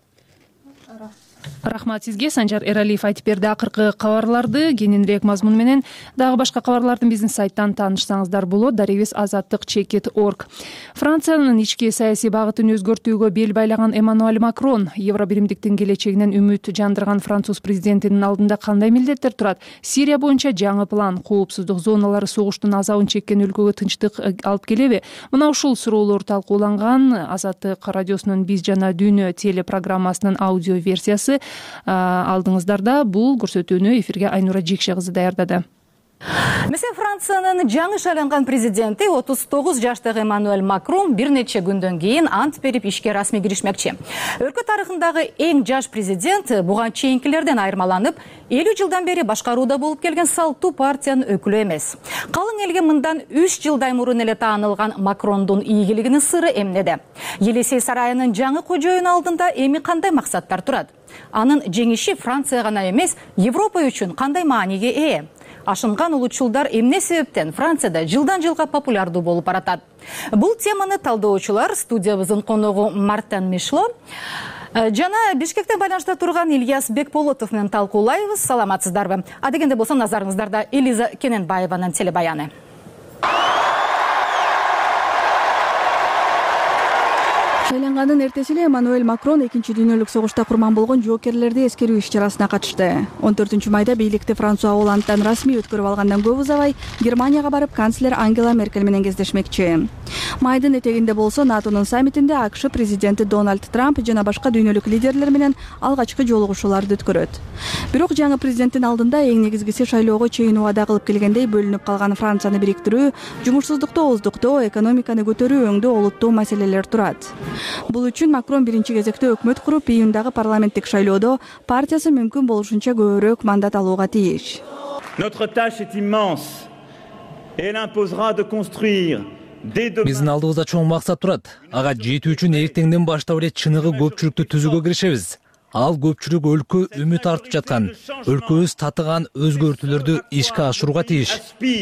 Рахмат сизге. Санжар Эралиев айтып берди акыркы кабарларды. Кененирээк мазмун менен дагы башка кабарлардын биздин сайттан таанышсаңыздар болот. Дарегибиз azattik.org. Франциянын ички саясий багытын өзгөртүүгө бел байлаган Эммануэль Макрон Евро биримдиктин келечегинен үмүт жандырган француз президентинин алдында кандай милдеттер турат? Сирия боюнча жаңы план, коопсуздук зоналары согуштун азабын чеккен өлкөгө тынчтык алып келеби? Мына ушул суроолор талкууланган Азаттык радиосунун Биз жана дүйнө телепрограммасынын аудио версиясы алдыңыздарда. Бул көрсөтүүнү эфирге Айнура Жекше кызы даярдады. Мисалы Франциянын жаңы шайланган президенти 39 жаштагы Эммануэль Макрон бир нече күндөн кийин ант берип ишке расмий киришмекчи. Өлкө тарыхындагы эң жаш президент буга чейинкилерден айырмаланып, 50 жылдан бери башкарууда болуп келген салттуу партиянын өкүлү эмес. Калың элге мындан 3 жылдай мурун эле таанылган Макрондун ийгилигинин сыры эмнеде? Елисей сарайынын жаңы кожоюну алдында эми кандай максаттар турат? Анын жеңиши Франция гана эмес, Европа үчүн кандай мааниге ээ? Ашынган улутчулдар эмне себептен Францияда жылдан жылга популярдуу болуп баратат? Бул теманы талдоочулар студиябыздын коногу Мартен Мишло жана Бишкектен байланышта турган Ильяс Бекболотов менен талкуулайбыз. Саламатсыздарбы? Адегенде болсо назарыңыздарда Элиза Кененбаеванын телебаяны. Шайланганын эртеси эле Эммануэль Макрон экинчи дүйнөлүк согушта курман болгон жоокерлерди эскерүү иш-чарасына катышты. 14 майда бийликти Франсуа Олландтан расмий өткөрүп алгандан көп узабай Германияга барып канцлер Ангела Меркель менен кездешмекчи. Майдын этегинде болсо НАТОнун саммитинде АКШ президенти Дональд Трамп жана башка дүйнөлүк лидерлер менен алгачкы жолугушууларды өткөрөт. Бирок жаңы президенттин алдында эң негизгиси шайлоого чейин убада кылып келгендей бөлүнүп калган Францияны бириктирүү, жумушсуздукту ооздуктоо, экономиканы көтөрүү өңдүү олуттуу маселелер турат. Бул үчүн Макрон биринчи кезекте өкмөт куруп, июндагы парламенттик шайлоодо партиясы мүмкүн болушунча көбүрөөк мандат алууга тийиш. Notre tâche est immense. Elle imposera de construire Биздин алдыбызда чоң максат турат. Ага жетүү үчүн эртеңден баштап эле чыныгы көпчүлүктү түзүүгө киришебиз. Ал көпчүлүк өлкө үмүт артып жаткан, өлкөбүз татыган өзгөртүүлөрдү ишке ашырууга тийиш.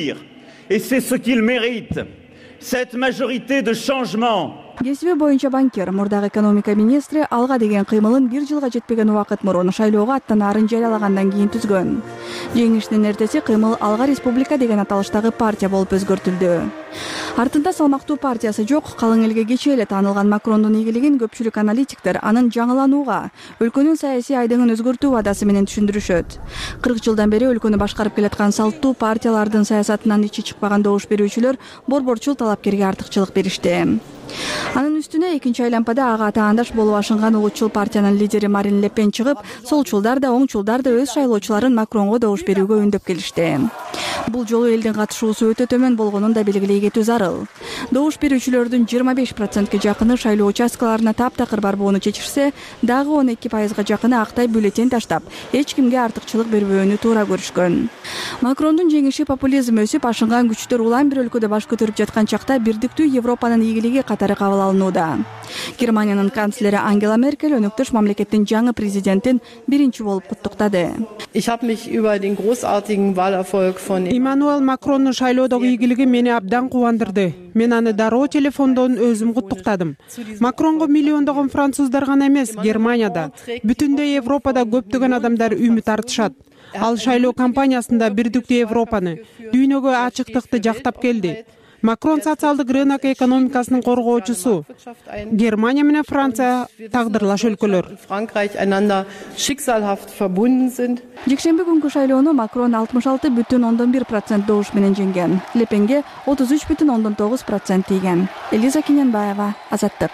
Et c'est ce qu'il mérite. Cette majorité de changement. Кесиби боюнча банкир, мурдагы экономика министри алга деген кыймылын 1 жылга жетпеген убакыт мурун шайлоого аттанаарын жарыялагандан кийин түзгөн. Жеңиштин эртеси кыймыл Алга Республика деген аталыштагы партия болуп өзгөртүлдү. Артында салмактуу партиясы жок, калың элге кечээ эле таанылган Макрондун ийгилигин көпчүлүк аналитиктер анын жаңыланууга, өлкөнүн саясий айдыңын өзгөртүү убадасы менен түшүндүрүшөт. 40 жылдан бери өлкөнү башкарып келаткан салттуу партиялардын саясатынан ичи чыкпаган добуш берүүчүлөр борборчул талапкерге артыкчылык беришти. Анын үстүнө экинчи айланпада ага таандаш болуп ашынган улутчул партиянын лидери Марин Ле Пен чыгып, солчулдар да, оңчулдар да өз шайлоочуларын Макронго добуш берүүгө үндөп келишти. Бул жолу элдин катышуусу өтө төмөн болгонун да белгилей кетүү зарыл. Добуш берүүчүлөрдүн 25%ке жакыны шайлоо участкаларына таптакыр барбоону чечишсе, дагы 12%га жакыны актай бюллетень таштап, эч кимге артыкчылык бербөөнү туура көрүшкөн. Макрондун жеңиши популизм өсүп, ашынган күчтөр улам бир өлкөдө баш көтөрүп жаткан чакта бирдиктүү Европанын ийгилиги катары кабыл алынууда. Германиянын канцлери Ангела Меркель өнөктөш мамлекеттин жаңы президентин биринчи болуп куттуктады. Эммануэль Макрондун шайлоодогу ийгилиги мени абдан кубандырды. Мен аны дароо телефондон өзүм куттуктадым. Макронго миллиондогон француздар гана эмес, Германияда, бүтүндөй Европада көптөгөн адамдар үмүт артышат. Ал шайлоо кампаниясында бирдиктүү Европаны, дүйнөгө ачыктыкты жактап келди. Макрон социалдык рынок экономикасынын коргоочусу. Германия менен Франция тагдырлаш өлкөлөр. Жекшемби күнкү шайлоону Макрон 66,1% добуш менен жеңген. Ле Пенге 33,9% тийген. Элиза Киненбаева, Азаттык.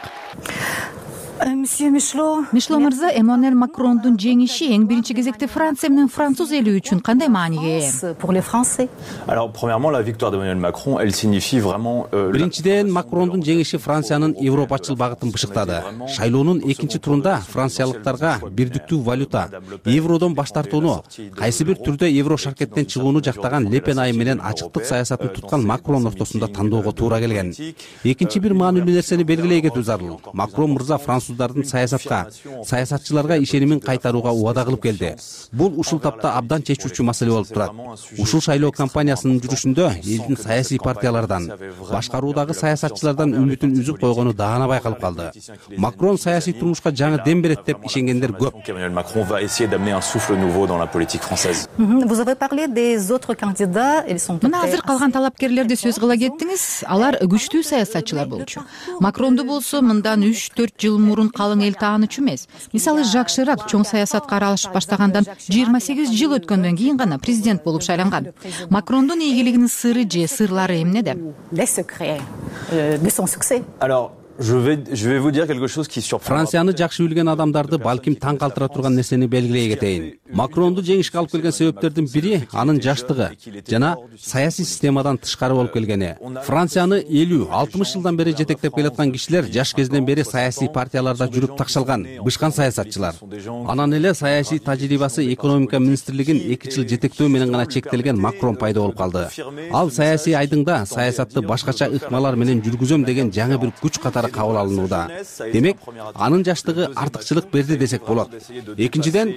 Мишло мырза, Эммануэль Макрондун жеңиши эң биринчи кезекте Франция менен француз эли үчүн кандай мааниге ээ? Alors, premièrement, la victoire d'Emmanuel Macron, elle signifie vraiment Биринчиден, Макрондун жеңиши Франциянын европачыл багытын бышыктады. Шайлоонун экинчи турунда франциялыктарга бирдиктүү валюта, евродон баш тартууну, кайсы бир түрдө евро шаркеттен чыгууну жактаган Ле Пен айы менен ачыктык саясатын туткан Макрон ортосунда тандоого туура келген. Экинчи бир маанилүү нерсени белгилей кетүү зарыл. Макрон мырза француздардын саясатка, саясатчыларга ишенимин кайтарууга убада кылып келди. Бул ушул тапта абдан чечүүчү маселе болуп турат. Ушул шайлоо кампаниясынын жүрүшүндө элдин саясий партиялардан, башкаруудагы саясатчылардан үмүтүн үзүп койгону даана байкалып калды. Макрон саясий турмушка жаңы дем берет деп ишенгендер көп. Emmanuel Macron va essayer d'amener un souffle nouveau dans la politique française. Vous avez parlé des autres candidats, ils sont Мына азыр калган талапкерлерди сөз кыла кеттиңиз. Алар күчтүү саясатчылар болчу. Макронду болсо мындан 3-4 жыл мурун калың эл таанычу эмес. Мисалы, Жак Ширак чоң саясатка аралашып баштагандан 28 жыл өткөндөн кийин гана президент болуп шайланган. Макрондун ийгилигинин сыры же сырлары эмнеде? Les secrets de son succès. Alors, je vais vous dire quelque chose qui surprend. Францияны жакшы билген адамдарды балким таң калтыра турган нерсени белгилей кетейин. Макронду жеңишке алып келген себептердин бири анын жаштыгы жана саясий системадан тышкары болуп келгени. Францияны 50-60 жылдан бери жетектеп келаткан кишилер жаш кезден бери саясий партияларда жүрүп такшалган, бышкан саясатчылар. Анан эле саясий тажрыйбасы экономика министрлигин 2 жыл жетектөө менен гана чектелген Макрон пайда болуп калды. Ал саясий айдыңда саясатты башкача ыкмалар менен жүргүзөм деген жаңы бир күч катары кабыл алынууда. Демек, анын жаштыгы артыкчылык берди десек болот. Экинчиден,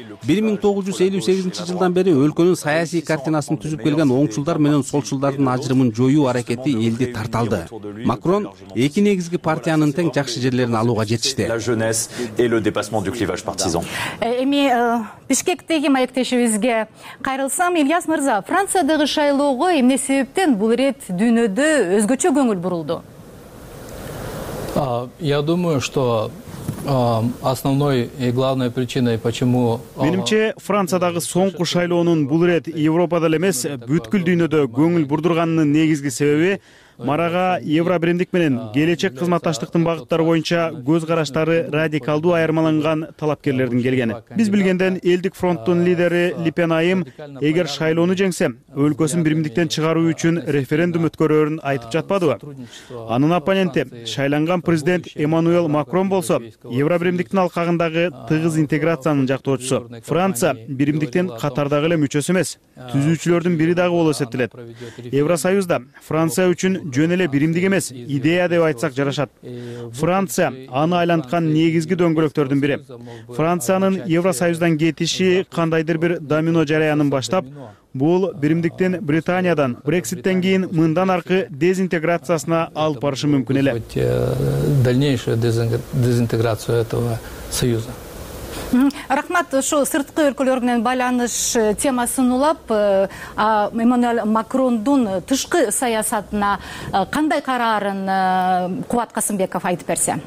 1958 жылдан бери өлкөнүн саясий картинасын түзүп келген оңчулдар менен солчулдардын ажырымын жоюу аракети элди тарталды. Макрон эки негизги партиянын тең жакшы жерлерин алууга жетишти. La jeunesse et le dépassement du clivage partisan. Эми Бишкектеги маектешибизге кайрылсам, Ильяс мырза, Франциядагы шайлоого эмне себептен бул ирет дүйнөдө өзгөчө көңүл бурулду? Я думаю, что основной и главной причиной, почему менимче Франциядагы соңку шайлоонун бул ирет Европада эле эмес бүткүл дүйнөдө көңүл бурдурганынын негизги себеби Марага Евробиримдик менен келечек кызматташтыктын багыттары боюнча көз караштары радикалдуу айырмаланган талапкерлердин келгени. Биз билгенден элдик фронттун лидери Ле Пен айым эгер шайлоону жеңсе, өлкөсүн биримдиктен чыгаруу үчүн референдум өткөрөрүн айтып жатпадыбы? Анын оппоненти шайланган президент Эммануэл Макрон болсо, Евробиримдиктин алкагындагы тыгыз интеграциянын жактоочусу. Франция биримдиктин катардагы эле мүчөсү эмес, түзүүчүлөрдүн бири дагы болуп эсептелет. Евросоюзда Франция үчүн жөн эле биримдик эмес, идея деп айтсак жарашат. Франция аны айланткан негизги дөңгөлөктөрдүн бири. Франциянын Евросоюздан кетиши кандайдыр бир домино жараянын баштап, бул биримдиктин Британиядан Брекситтен кийин мындан аркы дезинтеграциясына алып барышы мүмкүн эле. Дальнейшую дезинтеграцию этого союза. Рахмат, ошо сырткы өлкөлөр менен байланыш темасын улап, Эммануэль Макрондун тышкы саясатына кандай караарын Кубат Касымбеков айтып берсе?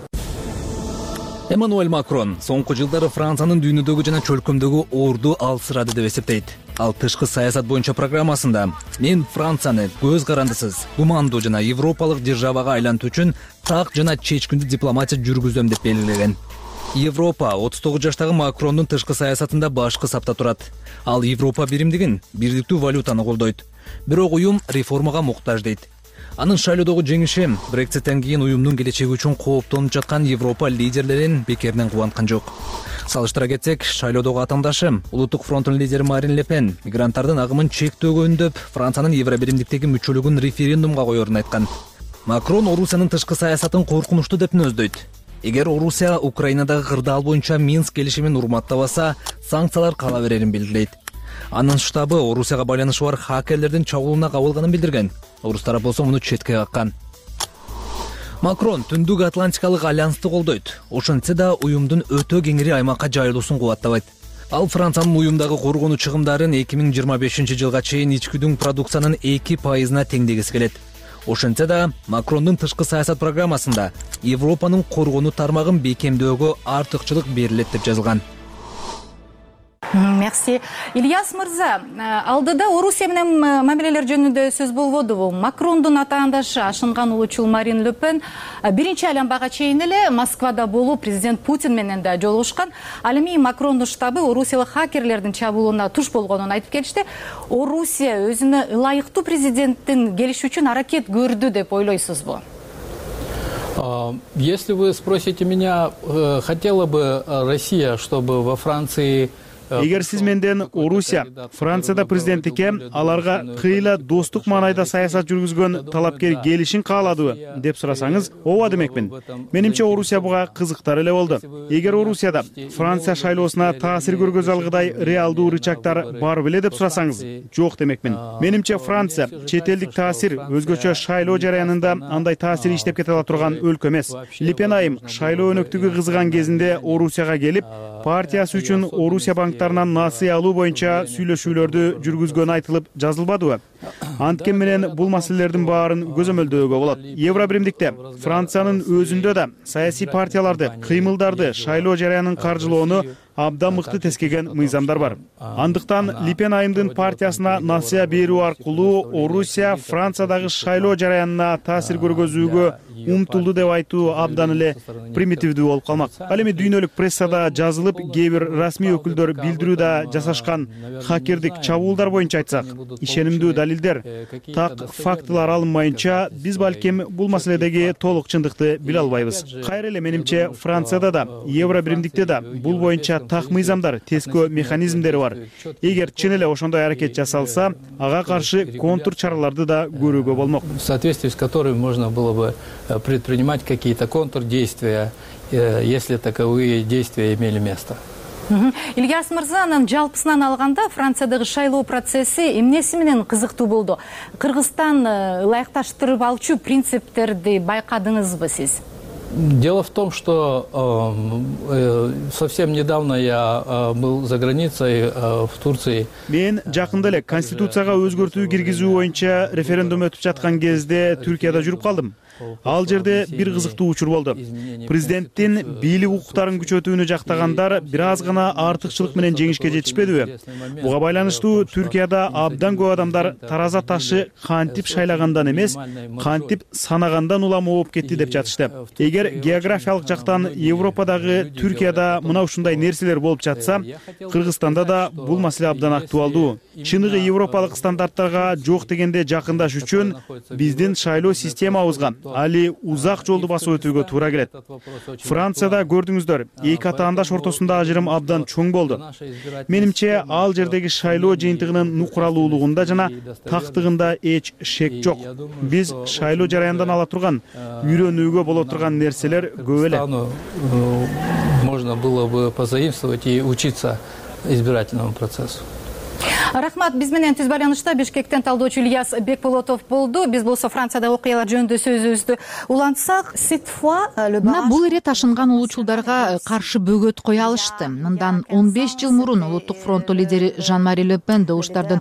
Эммануэль Макрон соңку жылдары Франциянын дүйнөдөгү жана чөлкөмдөгү орду алсырады деп эсептейт. Ал тышкы саясат боюнча программасында мен Францияны көз карандысыз, гумандуу жана европалык державага айлантуу үчүн так жана чечкиндүү дипломатия жүргүзөм деп белгилеген. Европа 39 жаштагы Макрондун тышкы саясатында башкы сапта турат. Ал Европа биримдигин, бирдиктүү валютаны колдойт. Бирок уюм реформага муктаж дейт. Анын шайлоодогу жеңиши Брекситтен кийин уюмдун келечеги үчүн кооптонуп жаткан Европа лидерлерин бекеринен кубанткан жок. Салыштыра кетсек, шайлоодогу атаандашы Улуттук фронттун лидери Марин Ле Пен мигранттардын агымын чектөөгөн деп Франциянын Евробиримдиктеги мүчөлүгүн референдумга коерун айткан. Макрон Орусиянын тышкы саясатын коркунучтуу деп мүнөздөйт. Эгер Орусия Украинадагы кырдаал боюнча Минск келишимин урматтабаса, санкциялар кала берерин белгилейт. Анын штабы Орусияга байланышы бар хакерлердин чабуулуна кабылганын билдирген. Орус тарап болсо муну четке каккан. Макрон Түндүк Атлантикалык альянсты колдойт. Ошентсе да уюмдун өтө кеңири аймакка жайылуусун кубаттабайт. Ал Франциянын уюмдагы коргонуу чыгымдарын 2025-жылга чейин ичкидүү продукциянын 2%-на теңдегиси келет. Ошентсе да Макрондун тышкы саясат программасында Европанын коргонуу тармагын бекемдөөгө артыкчылык берилет деп жазылган. Мерси. Ильяс мырза, алдыда Орусия менен мамилелер жөнүндө сөз болбодубу? Макрондун атаандашы ашынган улуучул Марин Ле Пен биринчи айланбага чейин эле Москвада болуп, президент Путин менен да жолугушкан. Ал эми Макрондун штабы орусиялык хакерлердин чабуулуна туш болгонун айтып келишти. Орусия өзүнө ылайыктуу президенттин келиши үчүн аракет көрдү деп ойлойсузбу? Если вы спросите меня, хотела бы Россия, чтобы во Франции Эгер сиз менден Орусия Францияда президенттикке аларга кыйла достук маанайда саясат жүргүзгөн талапкер келишин кааладыбы деп сурасаңыз, ооба демекмин. Менимче Орусия буга кызыктар эле болду. Эгер Орусияда Франция шайлоосуна таасир көргөзө алгыдай реалдуу рычагдар бар беле деп сурасаңыз, жок демекмин. Менимче Франция чет элдик таасир өзгөчө шайлоо жараянында андай таасир иштеп кете ала турган өлкө эмес. Ле Пен айым шайлоо өнөктүгү кызыган кезинде Орусияга келип, партиясы үчүн Орусия банктарынан насыя алуу боюнча сүйлөшүүлөрдү жүргүзгөнү айтылып жазылбадыбы? Анткени менен бул маселелердин баарын көзөмөлдөөгө болот. Евробиримдикте Франциянын өзүндө да саясий партияларды, кыймылдарды шайлоо жараянын каржылоону абдан мыкты тескеген мыйзамдар бар. Андыктан Ле Пен айымдын партиясына насыя берүү аркылуу Орусия Франциядагы шайлоо жараянына таасир көргөзүүгө умтулду деп айтуу абдан эле примитивдүү болуп калмак. Ал эми дүйнөлүк прессада жазылып, кээ бир расмий өкүлдөр билдирүүдө жасашкан хакердик чабуулдар боюнча айтсак, ишенимдүү далилдер, так фактылар алынмайынча, биз балким бул маселедеги толук чындыкты биле албайбыз. Кайра эле менимче Францияда да, Евробиримдикте да бул боюнча так мыйзамдар, тескөө механизмдери бар. Эгер чын эле ошондой аракет жасалса, ага каршы контур чараларды да көрүүгө болмок. В соответствии с которыми можно было бы предпринимать какие-то контрдействия, если таковые действия имели место. Ильяс мырзанын жалпысынан алганда Франциядагы шайлоо процесси эмнеси менен кызыктуу болду? Кыргызстан ылайыкташтырып алчу принциптерди байкадыңызбы сиз? Дело в том, что совсем недавно я был за границей в Турции. Мен жакында эле конституцияга өзгөртүү киргизүү боюнча референдум өтүп жаткан кезде Түркияда жүрүп калдым. Ал жерде бир кызыктуу учур болду. Президенттин бийлик укуктарын күчөтүүнү жактагандар бир аз гана артыкчылык менен жеңишке жетишпедиби? Буга байланыштуу Түркияда абдан көп адамдар тараза ташы кантип шайлагандан эмес, кантип санагандан улам болуп кетти деп жатышты. Эгер географиялык жактан Европадагы, Түркияда мына ушундай нерселер болуп жатса, Кыргызстанда да бул маселе абдан актуалдуу. Чыныгы европалык стандарттарга жок дегенде жакындаш үчүн биздин шайлоо системабызга али узак жолду басып өтүүгө туура келет. Францияда көрдүңүздөр, эки атаандаш ортосунда ажырым абдан чоң болду. Менимче ал жердеги шайлоо жыйынтыгынын нукралуулугунда жана тактыгында эч шек жок. Биз шайлоо жараяндан ала турган, үйрөнүүгө боло турган нерселер көп эле. Можно было бы позаимствовать и учиться избирательному процессу. Рахмат, биз менен түз байланышта Бишкектен талдоочу Ильяс Бекболотов болду. Биз болсо Францияда окуялар жөнүндө сөзүбүздү улантсак, мына бул ире ташынган улуучулдарга каршы бөгөт кое алышты. Мындан 15 жыл мурун Улуттук фронтту лидери Жан-Мари Ле Пен добуштардын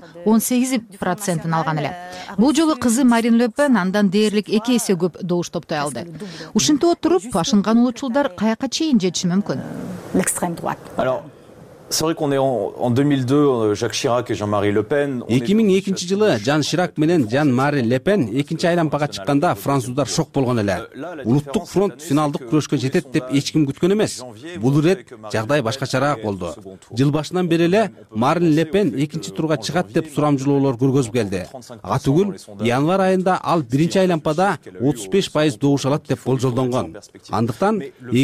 18% алган эле. Бул жолу кызы Марин Ле Пен андан дээрлик 2 эсе көп добуш топтой алды. Ушинтип отуруп, ашынган улуучулдар каяка чейин жетиши мүмкүн? L'extrême droite. C'est vrai qu'on est en 2002, Jacques Chirac et Jean-Marie Le Pen. 2002 жылы Жан Ширак менен Жан-Мари Ле Пен экинчи айлампага чыкканда француздар шок болгон эле. Улуттук фронт финалдык күрөшкө жетет деп эч ким күткөн эмес. Бул ирет жагдай башкачараак болду. Жыл башынан бери эле Марин Ле Пен экинчи турга чыгат деп сурамжылоолор көргөзүп келди. Ага түгүл, январь айында ал биринчи айлампада 35% добуш алат деп болжолдонгон. Андыктан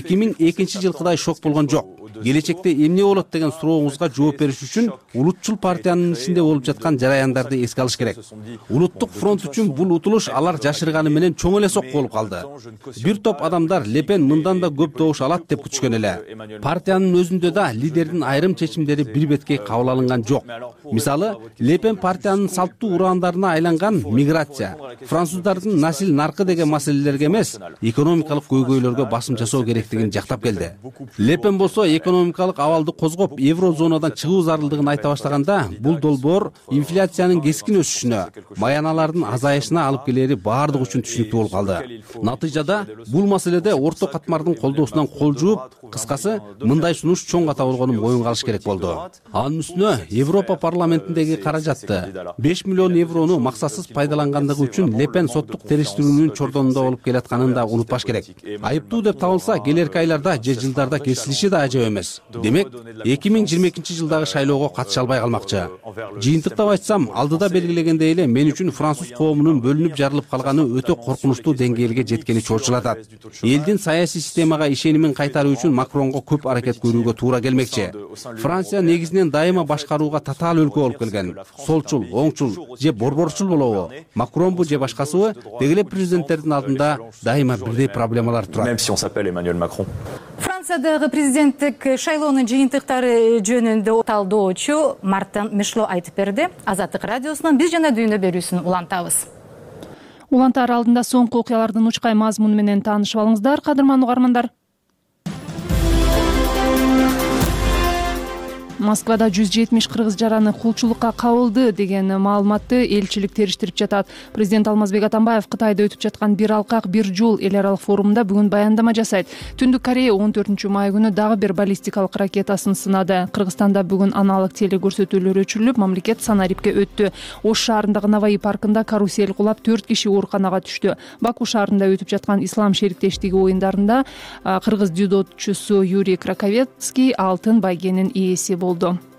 2002 жылкыдай шок болгон жок. Келечекте эмне болот деген сурооңузга жооп бериш үчүн улутчул партиянын ичинде болуп жаткан жараяндарды эске алыш керек. Улуттук фронт үчүн бул утулуш алар жашырганы менен чоң эле сокку болуп калды. Бир топ адамдар Ле Пен мындан да көп добуш алат деп күтүшкөн эле. Партиянын өзүндө да лидердин айрым чечимдери бир беткей кабыл алынган жок. Мисалы, Ле Пен партиянын салттуу ураандарына айланган миграция, француздардын насил наркы деген маселелерге эмес, экономикалык көйгөйлөргө басым жасоо керектигин жактап келди. Ле Пен болсо экономикалык абалды козгоп, еврозонадан чыгуу зарылдыгын айта баштаганда, бул долбоор инфляциянын кескин өсүшүнө, маяналардын азайышына алып келери баардык үчүн түшүнүктүү болуп калды. Натыйжада бул маселеде орто катмардын колдоосунан кол жууп, кыскасы, мындай сунуш чоң ката болгонун моюнга алыш керек болду. Анын үстүнө Европа парламентиндеги каражатты 5 миллион еврону максатсыз пайдалангандыгы үчүн Ле Пен соттук териштирүүнүн чордонунда болуп келатканын да унутпаш керек. Айыптуу деп табылса, келерки айларда же жылдарда кесилиши да ажап эмес. Демек, 2022 жылдагы шайлоого катыша албай калмакчы. Жыйынтыктап айтсам, алдыда белгилегендей эле мен үчүн француз коомунун бөлүнүп жарылып калганы өтө коркунучтуу деңгээлге жеткени чоочулатат. Элдин саясий системага ишенимин кайтаруу үчүн Макронго көп аракет көрүүгө туура келмекчи. Франция негизинен дайыма башкарууга татаал өлкө болуп келген. Солчул, оңчул же борборчул болобу? Макронбу же башкасыбы? Деги эле президенттердин алдында дайыма бирдей проблемалар турат. Même si on s'appelle Emmanuel Macron. Франциядагы президенттик шайлоонун жыйынтыктары жөнүндө талдоочу Мартин Мишло айтып берди. Азаттык радиосунан биз жана дүйнө берүүсүн улантабыз. Улантаар алдында соңку окуялардын учкай мазмуну менен таанышып алыңыздар, кадырман угармандар. Москвада 170 кыргыз жараны кулчулукка кабылды деген маалыматты элчилик териштирип жатат. Президент Алмазбек Атамбаев Кытайда өтүп жаткан бир алкак бир жол эл аралык форумунда бүгүн баяндама жасайт. Түндүк Корея 14 май күнү дагы бир баллистикалык ракетасын сынады. Кыргызстанда бүгүн аналык теле көрсөтүүлөр өчүрүлүп, мамлекет санарипке өттү. Ош шаарындагы Наваи паркында карусель кулап 4 киши ооруканага түштү. Баку шаарында өтүп жаткан ислам шериктештиги оюндарында кыргыз дзюдочусу Юрий Краковецкий алтын байгенин ээси болду.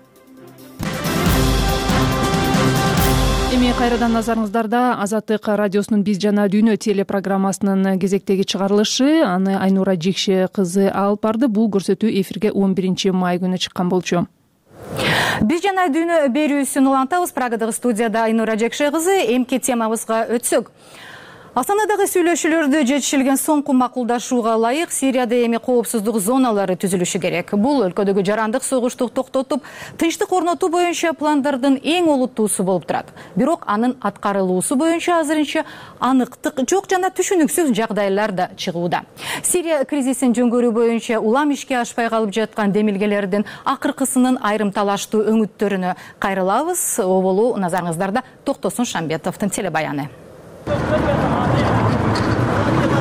Эми кайрадан назарыңыздарда Азаттык радиосунун биз жана дүйнө телепрограммасынын кезектеги чыгарылышы, аны Айнура Жекше кызы алып барды. Бул көрсөтүү эфирге 11 май күнү чыккан болчу. Биз жана дүйнө берүүсүн улантабыз. Прагадагы студияда Айнура Жекше кызы. Эмки темабызга өтсөк. Астанадагы сүйлөшүүлөрдө жетишилген соңку макулдашууга ылайык Сирияда эми коопсуздук зоналары түзүлүшү керек. Бул өлкөдөгү жарандык согушту токтотуп, тынчтык орнотуу боюнча пландардын эң олуттуусу болуп турат. Бирок анын аткарылуусу боюнча азырынча аныктык жок жана түшүнүксүз жагдайлар да чыгууда. Сирия кризисин жөнгөрүү боюнча улам ишке ашпай калып жаткан демилгелердин акыркысынын айрым талаштуу өңүттөрүнө кайрылабыз. Оболу назарыңыздарда Токтосун Шамбетовдун телебаяны.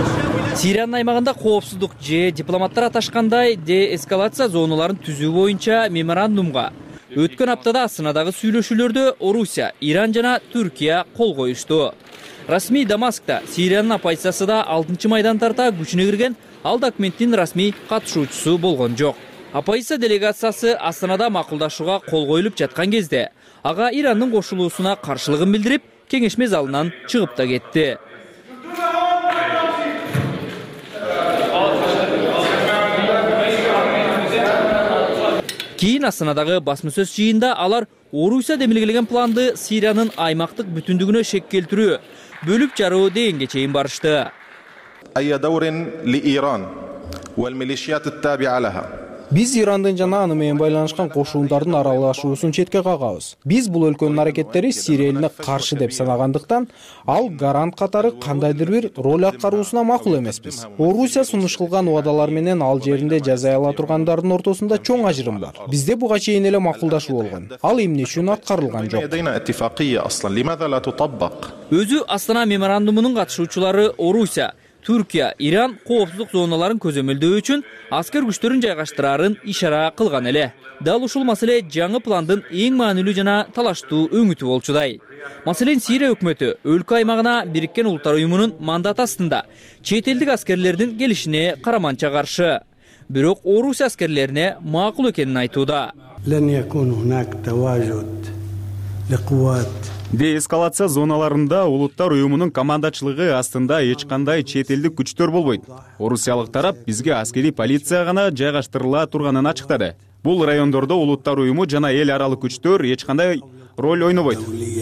Сириянын аймагында коопсуздук же дипломаттар аташкандай деэскалация зоналарын түзүү боюнча меморандумга өткөн аптада Астанадагы сүйлөшүүлөрдө Орусия, Иран жана Түркия кол коюшту. Расмий Дамаскта Сириянын оппозициясы да 6 майдан тарта күчүнө кирген, ал документтин расмий катышуучусу болгон жок. Оппозиция делегациясы Астанада макулдашууга кол коюлуп жаткан кезде ага Ирандын кошулуусуна каршылыгын билдирип, кеңешме залынан чыгып да кетти. Кийин Астанадагы басма сөз жыйында алар Орусия демилгелеген планды Сириянын аймактык бүтүндүгүнө шек келтирүү, бөлүп жаруу дегенге чейин барышты. Биз Ирандын жана аны менен байланышкан кошуундардын аралашуусун четке кагабыз. Биз бул өлкөнүн аракеттери Сирия элине каршы деп санагандыктан, ал гарант катары кандайдыр бир роль аткаруусуна макул эмеспиз. Орусия сунуш кылган убадалар менен ал жеринде жазай ала тургандардын ортосунда чоң ажырым бар. Бизде буга чейин эле макулдашуу болгон. Ал эмне үчүн аткарылган жок? Өзү Астана меморандумунун катышуучулары Орусия, Түркия, Иран коопсуздук зоналарын көзөмөлдөө үчүн аскер күчтөрүн жайгаштырарын ишара кылган эле. Дал ушул маселе жаңы пландын эң маанилүү жана талаштуу өңүтү болчудай. Маселен, Сирия өкмөтү өлкө аймагына Бириккен Улуттар Уюмунун мандаты астында чет элдик аскерлердин келишине караманча каршы. Бирок Орусия аскерлерине макул экенин айтууда. Деэскалация зоналарында Улуттар Уюмунун командачылыгы астында эч кандай чет элдик күчтөр болбойт. Орусиялык тарап бизге аскери полиция гана жайгаштырыла турганын ачыктады. Бул райондордо Улуттар Уюму жана эл аралык күчтөр эч кандай роль ойнобойт.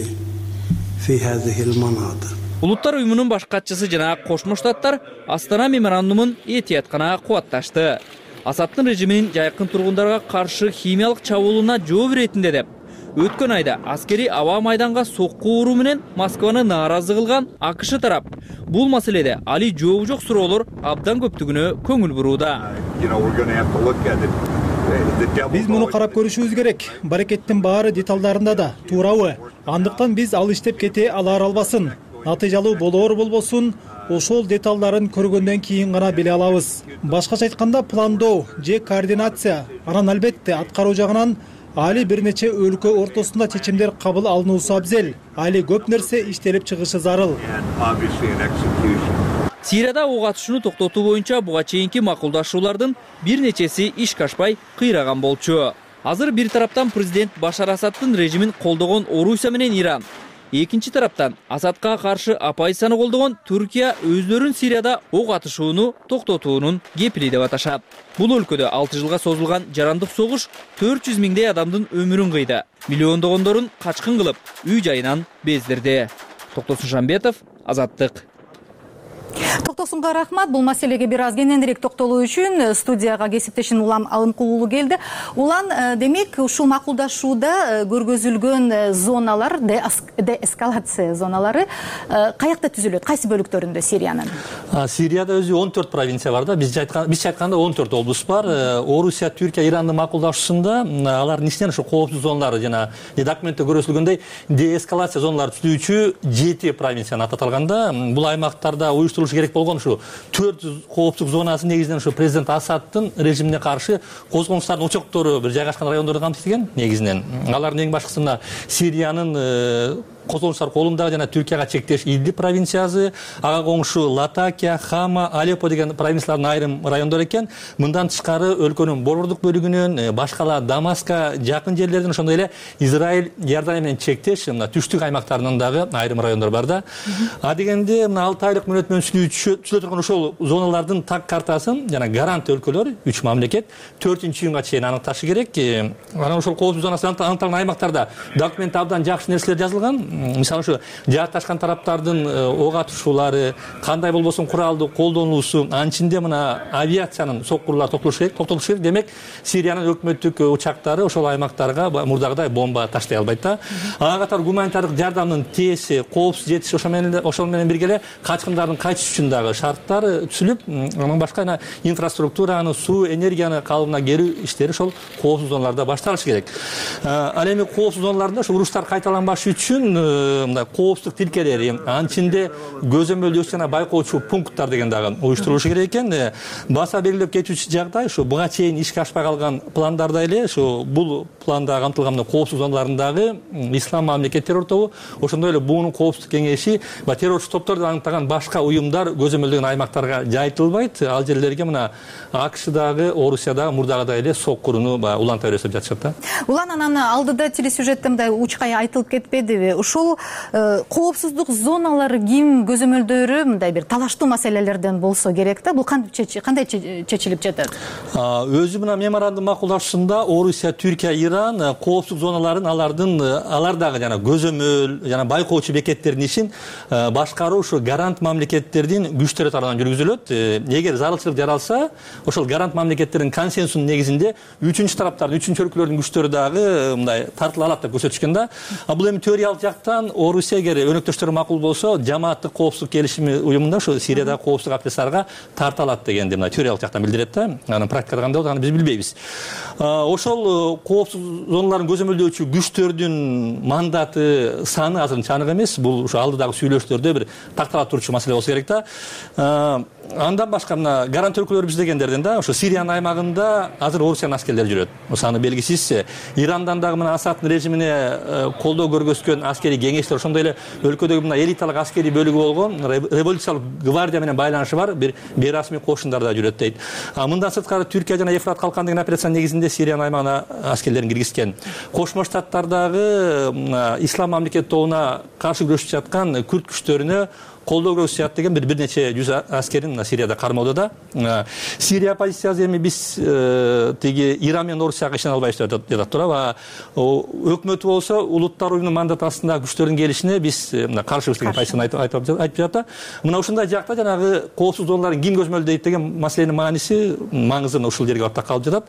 Улуттар Уюмунун баш катчысы жана Кошмо Штаттар Астана меморандумун этияткана кубатташты. Асадтын режиминин жайкын тургундарга каршы химиялык чабуулуна жооп иретинде деп өткөн айда аскери аба майданга сокку уруу менен Москваны нааразы кылган АКШ тарап бул маселеде али жообу жок суроолор абдан көптүгүнө көңүл бурууда. Биз муну карап көрүшүбүз керек. Баракеттин баары деталдарында да туурабы? Андыктан биз ал иштеп кете алар албасын. Натыйжалуу болоор болбосун, ошол деталдарын көргөндөн кийин гана биле алабыз. Башкача айтканда, пландоо же координация, анан албетте аткаруу жагынан али бир нече өлкө ортосунда чечимдер кабыл алынуусу абзел. Али көп нерсе иштелип чыгышы зарыл. Сирияда ок атышууну токтотуу боюнча буга чейинки макулдашуулардын бир нечеси ишке ашпай кыйраган болчу. Азыр бир тараптан президент Башар Асадтын режимин колдогон Орусия менен Иран, экинчи тараптан Асадка каршы оппозицияны колдогон Түркия өздөрүн Сирияда ок атышууну токтотуунун кепили деп аташат. Бул өлкөдө 6 жылга созулган жарандык согуш 400 миңдей адамдын өмүрүн кыйды. Миллиондогондорун качкын кылып, үй жайынан бездирди. Токтосун Жамбетов, Азаттык. Токтосунга рахмат. Бул маселеге бир аз кененирээк токтолуу үчүн студияга кесиптешим Улан Алымкулуулу келди. Улан, демек ушул макулдашууда көргөзүлгөн зоналар, деэскалация зоналары каякта түзүлөт? Кайсы бөлүктөрүндө Сириянын? Сирияда өзү 14 провинция бар да. Биз айтканда 14 облус бар. Орусия, Түркия, Ирандын макулдашуусунда алардын ичинен ушу коопсуз зоналары жана документте көрсөтүлгөндөй деэскалация зоналары түзүүчү 7 провинцияны аталганда, бул аймактарда уюштурулушу керек болгон ушу 400 коопсуздук зонасы негизинен ушу президент Асадтын режимине каршы козгонуштардын очоктору бир жайгашкан райондорду камтыйт негизинен. Алардын эң башкысы мына Сириянын козгонуштар колундагы жана Түркияга чектеш Идлиб провинциясы, ага коңшу Латакия, Хама, Алеппо деген провинциялардын айрым райондору экен. Мындан тышкары өлкөнүн борбордук бөлүгүнөн, башкала Дамаска жакын жерлерден, ошондой эле Израиль, Иордания менен чектеш мына түштүк аймактарынын дагы айрым райондор бар да. А дегенде мына 6 айлык мөөнөт менен түзүлө турган ошол зоналардын так картасын жана гарант өлкөлөр 3 мамлекет 4-июнга чейин аныкташы керек. Анан ошол коопсуз зонасы аныкталган аймактарда документ абдан жакшы нерселер жазылган. Мисалы ушу жаатташкан тараптардын ок атышуулары, кандай болбосун куралды колдонуусу, анын ичинде мына авиациянын соккулары токтолушу керек. Демек, Сириянын өкмөттүк учактары ошол аймактарга мурдагыдай бомба таштай албайт да. Ага катары гуманитардык жардамдын тээси, коопсуз жетиши ошол менен бирге эле качкындардын кайтыш үчүн дагы шарттар түзүлүп, анан башка инфраструктураны, суу, энергияны калыбына келүү иштери ошол коопсуз зоналарда башталышы керек. Ал эми коопсуз зоналарында уруштар кайталанбаш үчүн мындай коопсуздук тилкелери, анын ичинде көзөмөлдөөчү жана байкоочу пункттар деген дагы уюштурулушу керек экен. Баса белгилеп кетүүчү жагдай ушу буга чейин ишке ашпай калган пландарда эле ушу бул планда камтылган коопсуздук зоналарындагы ислам мамлекет террор тобу, ошондой эле буунун коопсуздук кеңеши ва террорчу топторду аныктаган башка уюмдар көзөмөлдөгөн аймактарга жайылтылбайт. Ал жерлерге мына АКШдагы, Орусиядагы мурдагыдай эле сок курууну уланта бересип жатышат да. Улан анан алдыда телесюжетте мындай учкай айтылып кетпедиби? Ушул коопсуздук зоналары ким көзөмөлдөрү мындай бир талаштуу маселелерден болсо керек да. Бул кандай чечилип жатат? Өзү мына меморандум макулдашуусунда Орусия, Түркия, Иран коопсуздук зоналарын алардагы жана көзөмөл жана байкоочу бекеттердин ишин башкаруу ушу гарант мамлекеттердин күчтөрү тарабынан жүргүзүлөт. Эгер зарылчылык жаралса, ошол гарант мамлекеттердин консенсусунун негизинде үчүнчү тараптардын, үчүнчү өлкөлөрдүн күчтөрү дагы мындай тартыла алат деп көрсөтүшкөн да. Бул эми теориялык жактан Орусия эгер өнөктөштөрү макул болсо, жамааттык коопсуздук келишими уюмунда ушу Сириядагы коопсуздук аптесарга тарта алат дегенди мына теориялык жактан билдирет да. Анын практикада кандай болот, аны биз билбейбиз. Ошол коопсуздук зоналарын көзөмөлдөөчү күчтөрдүн мандаты, саны азырынча анык эмес. Бул ушу алдыдагы сүйлөшүүлөрдө бир тактала турчу маселе болсо керек да. Андан башка мына гарант өлкөлөр биз дегендерден да, ошо Сириянын аймагында азыр Орусиянын аскерлери жүрөт. Саны белгисиз. Ирандан дагы мына Асадтын режимине колдоо көргөзгөн аскери кеңештер, ошондой эле өлкөдөгү мына элиталык аскери бөлүгү болгон революциялык гвардия менен байланышы бар бир бейрасмий кошундар да жүрөт дейт. Мындан сырткары Түркия жана Ефрат калкан деген операциянын негизинде Сириянын аймагына аскерлерин киргизген. Кошмо Штаттардагы ислам мамлекет тобуна каршы күрөшүп жаткан күрд күчтөрүнө колдоо көрсөтөт деген бир нече жүз аскерин Сирияда кармоодо да. Сирия позициясы эми биз тиги Иран менен Орусияга ишене албайбыз деп жатат турабы. Өкмөтү болсо улуттар уюмунун мандаты астында күчтөрдүн келишине биз каршыбыз деген позицияны айтып жатат. Мына ушундай жакта жанагы коопсуздук зоналарын ким көзөмөлдөйт деген маселенин мааниси, маңызы ушул жерге барып такалып жатат.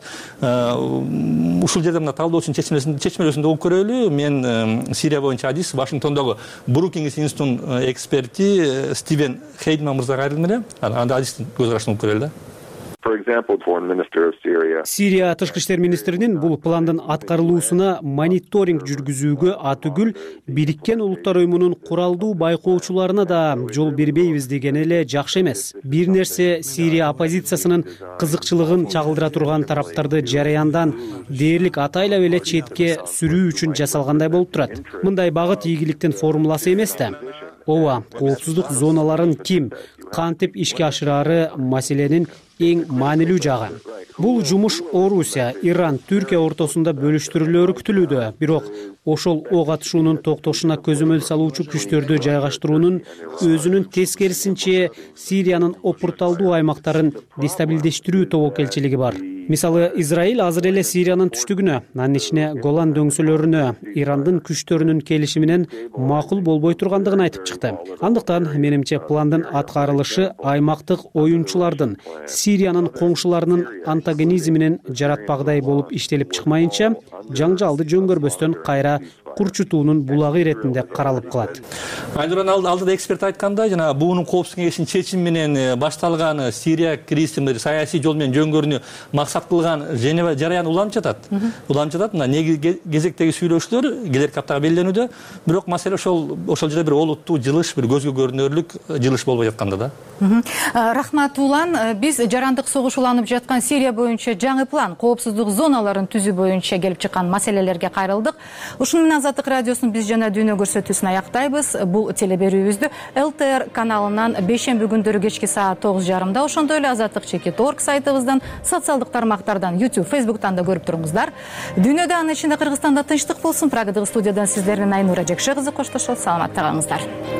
Ушул жерде мына талдоочунун чечмелерин угуп көрөлү. Мен Сирия боюнча адис Вашингтондогу Брукингс институтунун эксперти Стивен Хейдман мырзага кайрылдым эле. Анда адистин көз карашын угуп көрөлү да. Сирия тышкы иштер министринин бул пландын аткарылуусуна мониторинг жүргүзүүгө атүгүл Бириккен Улуттар уюмунун куралдуу байкоочуларына да жол бербейбиз деген эле жакшы эмес. Бир нерсе Сирия оппозициясынын кызыкчылыгын чагылдыра турган тараптарды жараяндан дээрлик атайлап эле четке сүрүү үчүн жасалгандай болуп турат. Мындай багыт ийгиликтин формуласы эмес да. Ооба, коопсуздук зоналарын ким, кантип ишке ашырары маселенин эң маанилүү жагы. Бул жумуш Орусия, Иран, Түркия ортосунда бөлүштүрүлөрү күтүлүүдө. Бирок ошол ок атышуунун токтошуна көзөмөл салуучу күчтөрдү жайгаштыруунун өзүнүн тескерисинче Сириянын опурталдуу аймактарын дестабилдештирүү тобокелчилиги бар. Мисалы, Израиль азыр эле Сириянын түштүгүнө, анын ичине Голан дөңсөлөрүнө Ирандын күчтөрүнүн келиши менен макул болбой тургандыгын айтып чыкты. Андыктан менимче пландын аткарылышы аймактык оюнчулардын Сириянын коңшуларынын антагонизминин жаратпагыдай болуп иштелип чыкмайынча, жаңжалды жөнгөрбөстөн кайра курчутуунун булагы иретинде каралып калат. Айнуран алдыда эксперт айткандай, жана буунун коопсуздук кеңешинин чечими менен башталган Сирия кризисин саясий жол менен жөнгөрүүнү максат кылган Женева жараяны уланып жатат. Мына кезектеги сүйлөшүүлөр келерки аптага белгиленүүдө, бирок маселе ошол жерде бир олуттуу жылыш, бир көзгө көрүнөрлүк жылыш болбой жатканда да. Рахмат Улан, биз жарандык согуш уланып жаткан Сирия боюнча жаңы план, коопсуздук зоналарын түзүү боюнча келип чыккан маселелерге кайрылдык. Ушуну менен Азаттык радиосунун биз жана дүйнө көрсөтүүсүн аяктайбыз. Бул телеберүүбүздү ЛТР каналынан бейшемби күндөрү кечки саат 9:30, ошондой эле azattik.org сайтыбыздан, социалдык тармактардан, YouTube, Facebooktан да көрүп туруңуздар. Дүйнөдө, анын ичинде Кыргызстанда тынчтык болсун. Прагадагы студиядан сиздер менен Айнура Жекше кызы коштошот. Саламатта калыңыздар.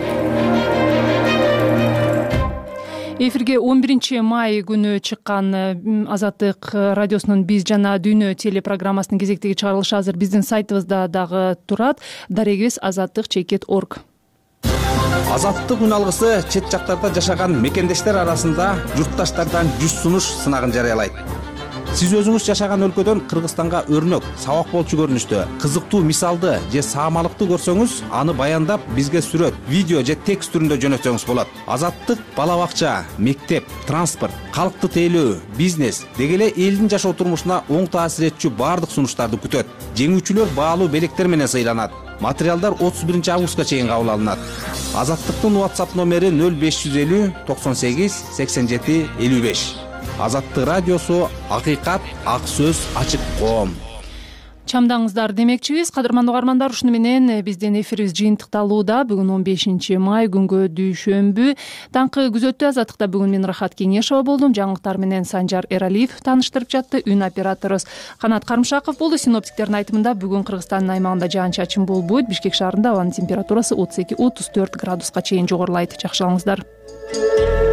Эфирге 11 май күнү чыккан Азаттык радиосунун биз жана дүйнө телепрограммасынын кезектеги чыгарылышы азыр биздин сайтыбызда дагы турат. Дарегибиз azattik.org. Азаттык үн алгысы чет жактарда жашаган мекендештер арасында журтташтардан 100 сунуш сынагын жарыялайт. Сиз өзүңүз жашаган өлкөдөн Кыргызстанга өрнөк, сабак болчу көрүнүштө, кызыктуу мисалды же саамалыкты көрсөңүз, аны баяндап бизге сүрөт, видео же текст түрүндө жөнөтсөңүз болот. Азаттык бала бакча, мектеп, транспорт, калкты тейлөө, бизнес деги эле элдин жашоо турмушуна оң таасир этчү баардык сунуштарды күтөт. Жеңүүчүлөр баалуу белектер менен сыйланат. материалдар 31 августка чейин кабыл алынат. Азаттыктын WhatsApp номери 0550 98 87 55. Азаттык радиосу акыйкат, ак сөз, ачык коом. Чамдаңыздар демекчибиз. Кадырман угармандар, ушуну менен биздин эфирибиз жыйынтыкталууда. Бүгүн 15 май күнгө дүйшөмбү. Таңкы күзөттө Азаттыкта бүгүн мен Рахат Кеңешова болдум. Жаңылыктар менен Санжар Эралиев таныштырып жатты. Үн операторубуз Канат Карымшаков болду. Синоптиктердин айтымында бүгүн Кыргызстандын аймагында жаан-чачын болбойт. Бишкек шаарында абанын температурасы 32-34 градуска чейин жогорулайт. Жакшы алыңыздар.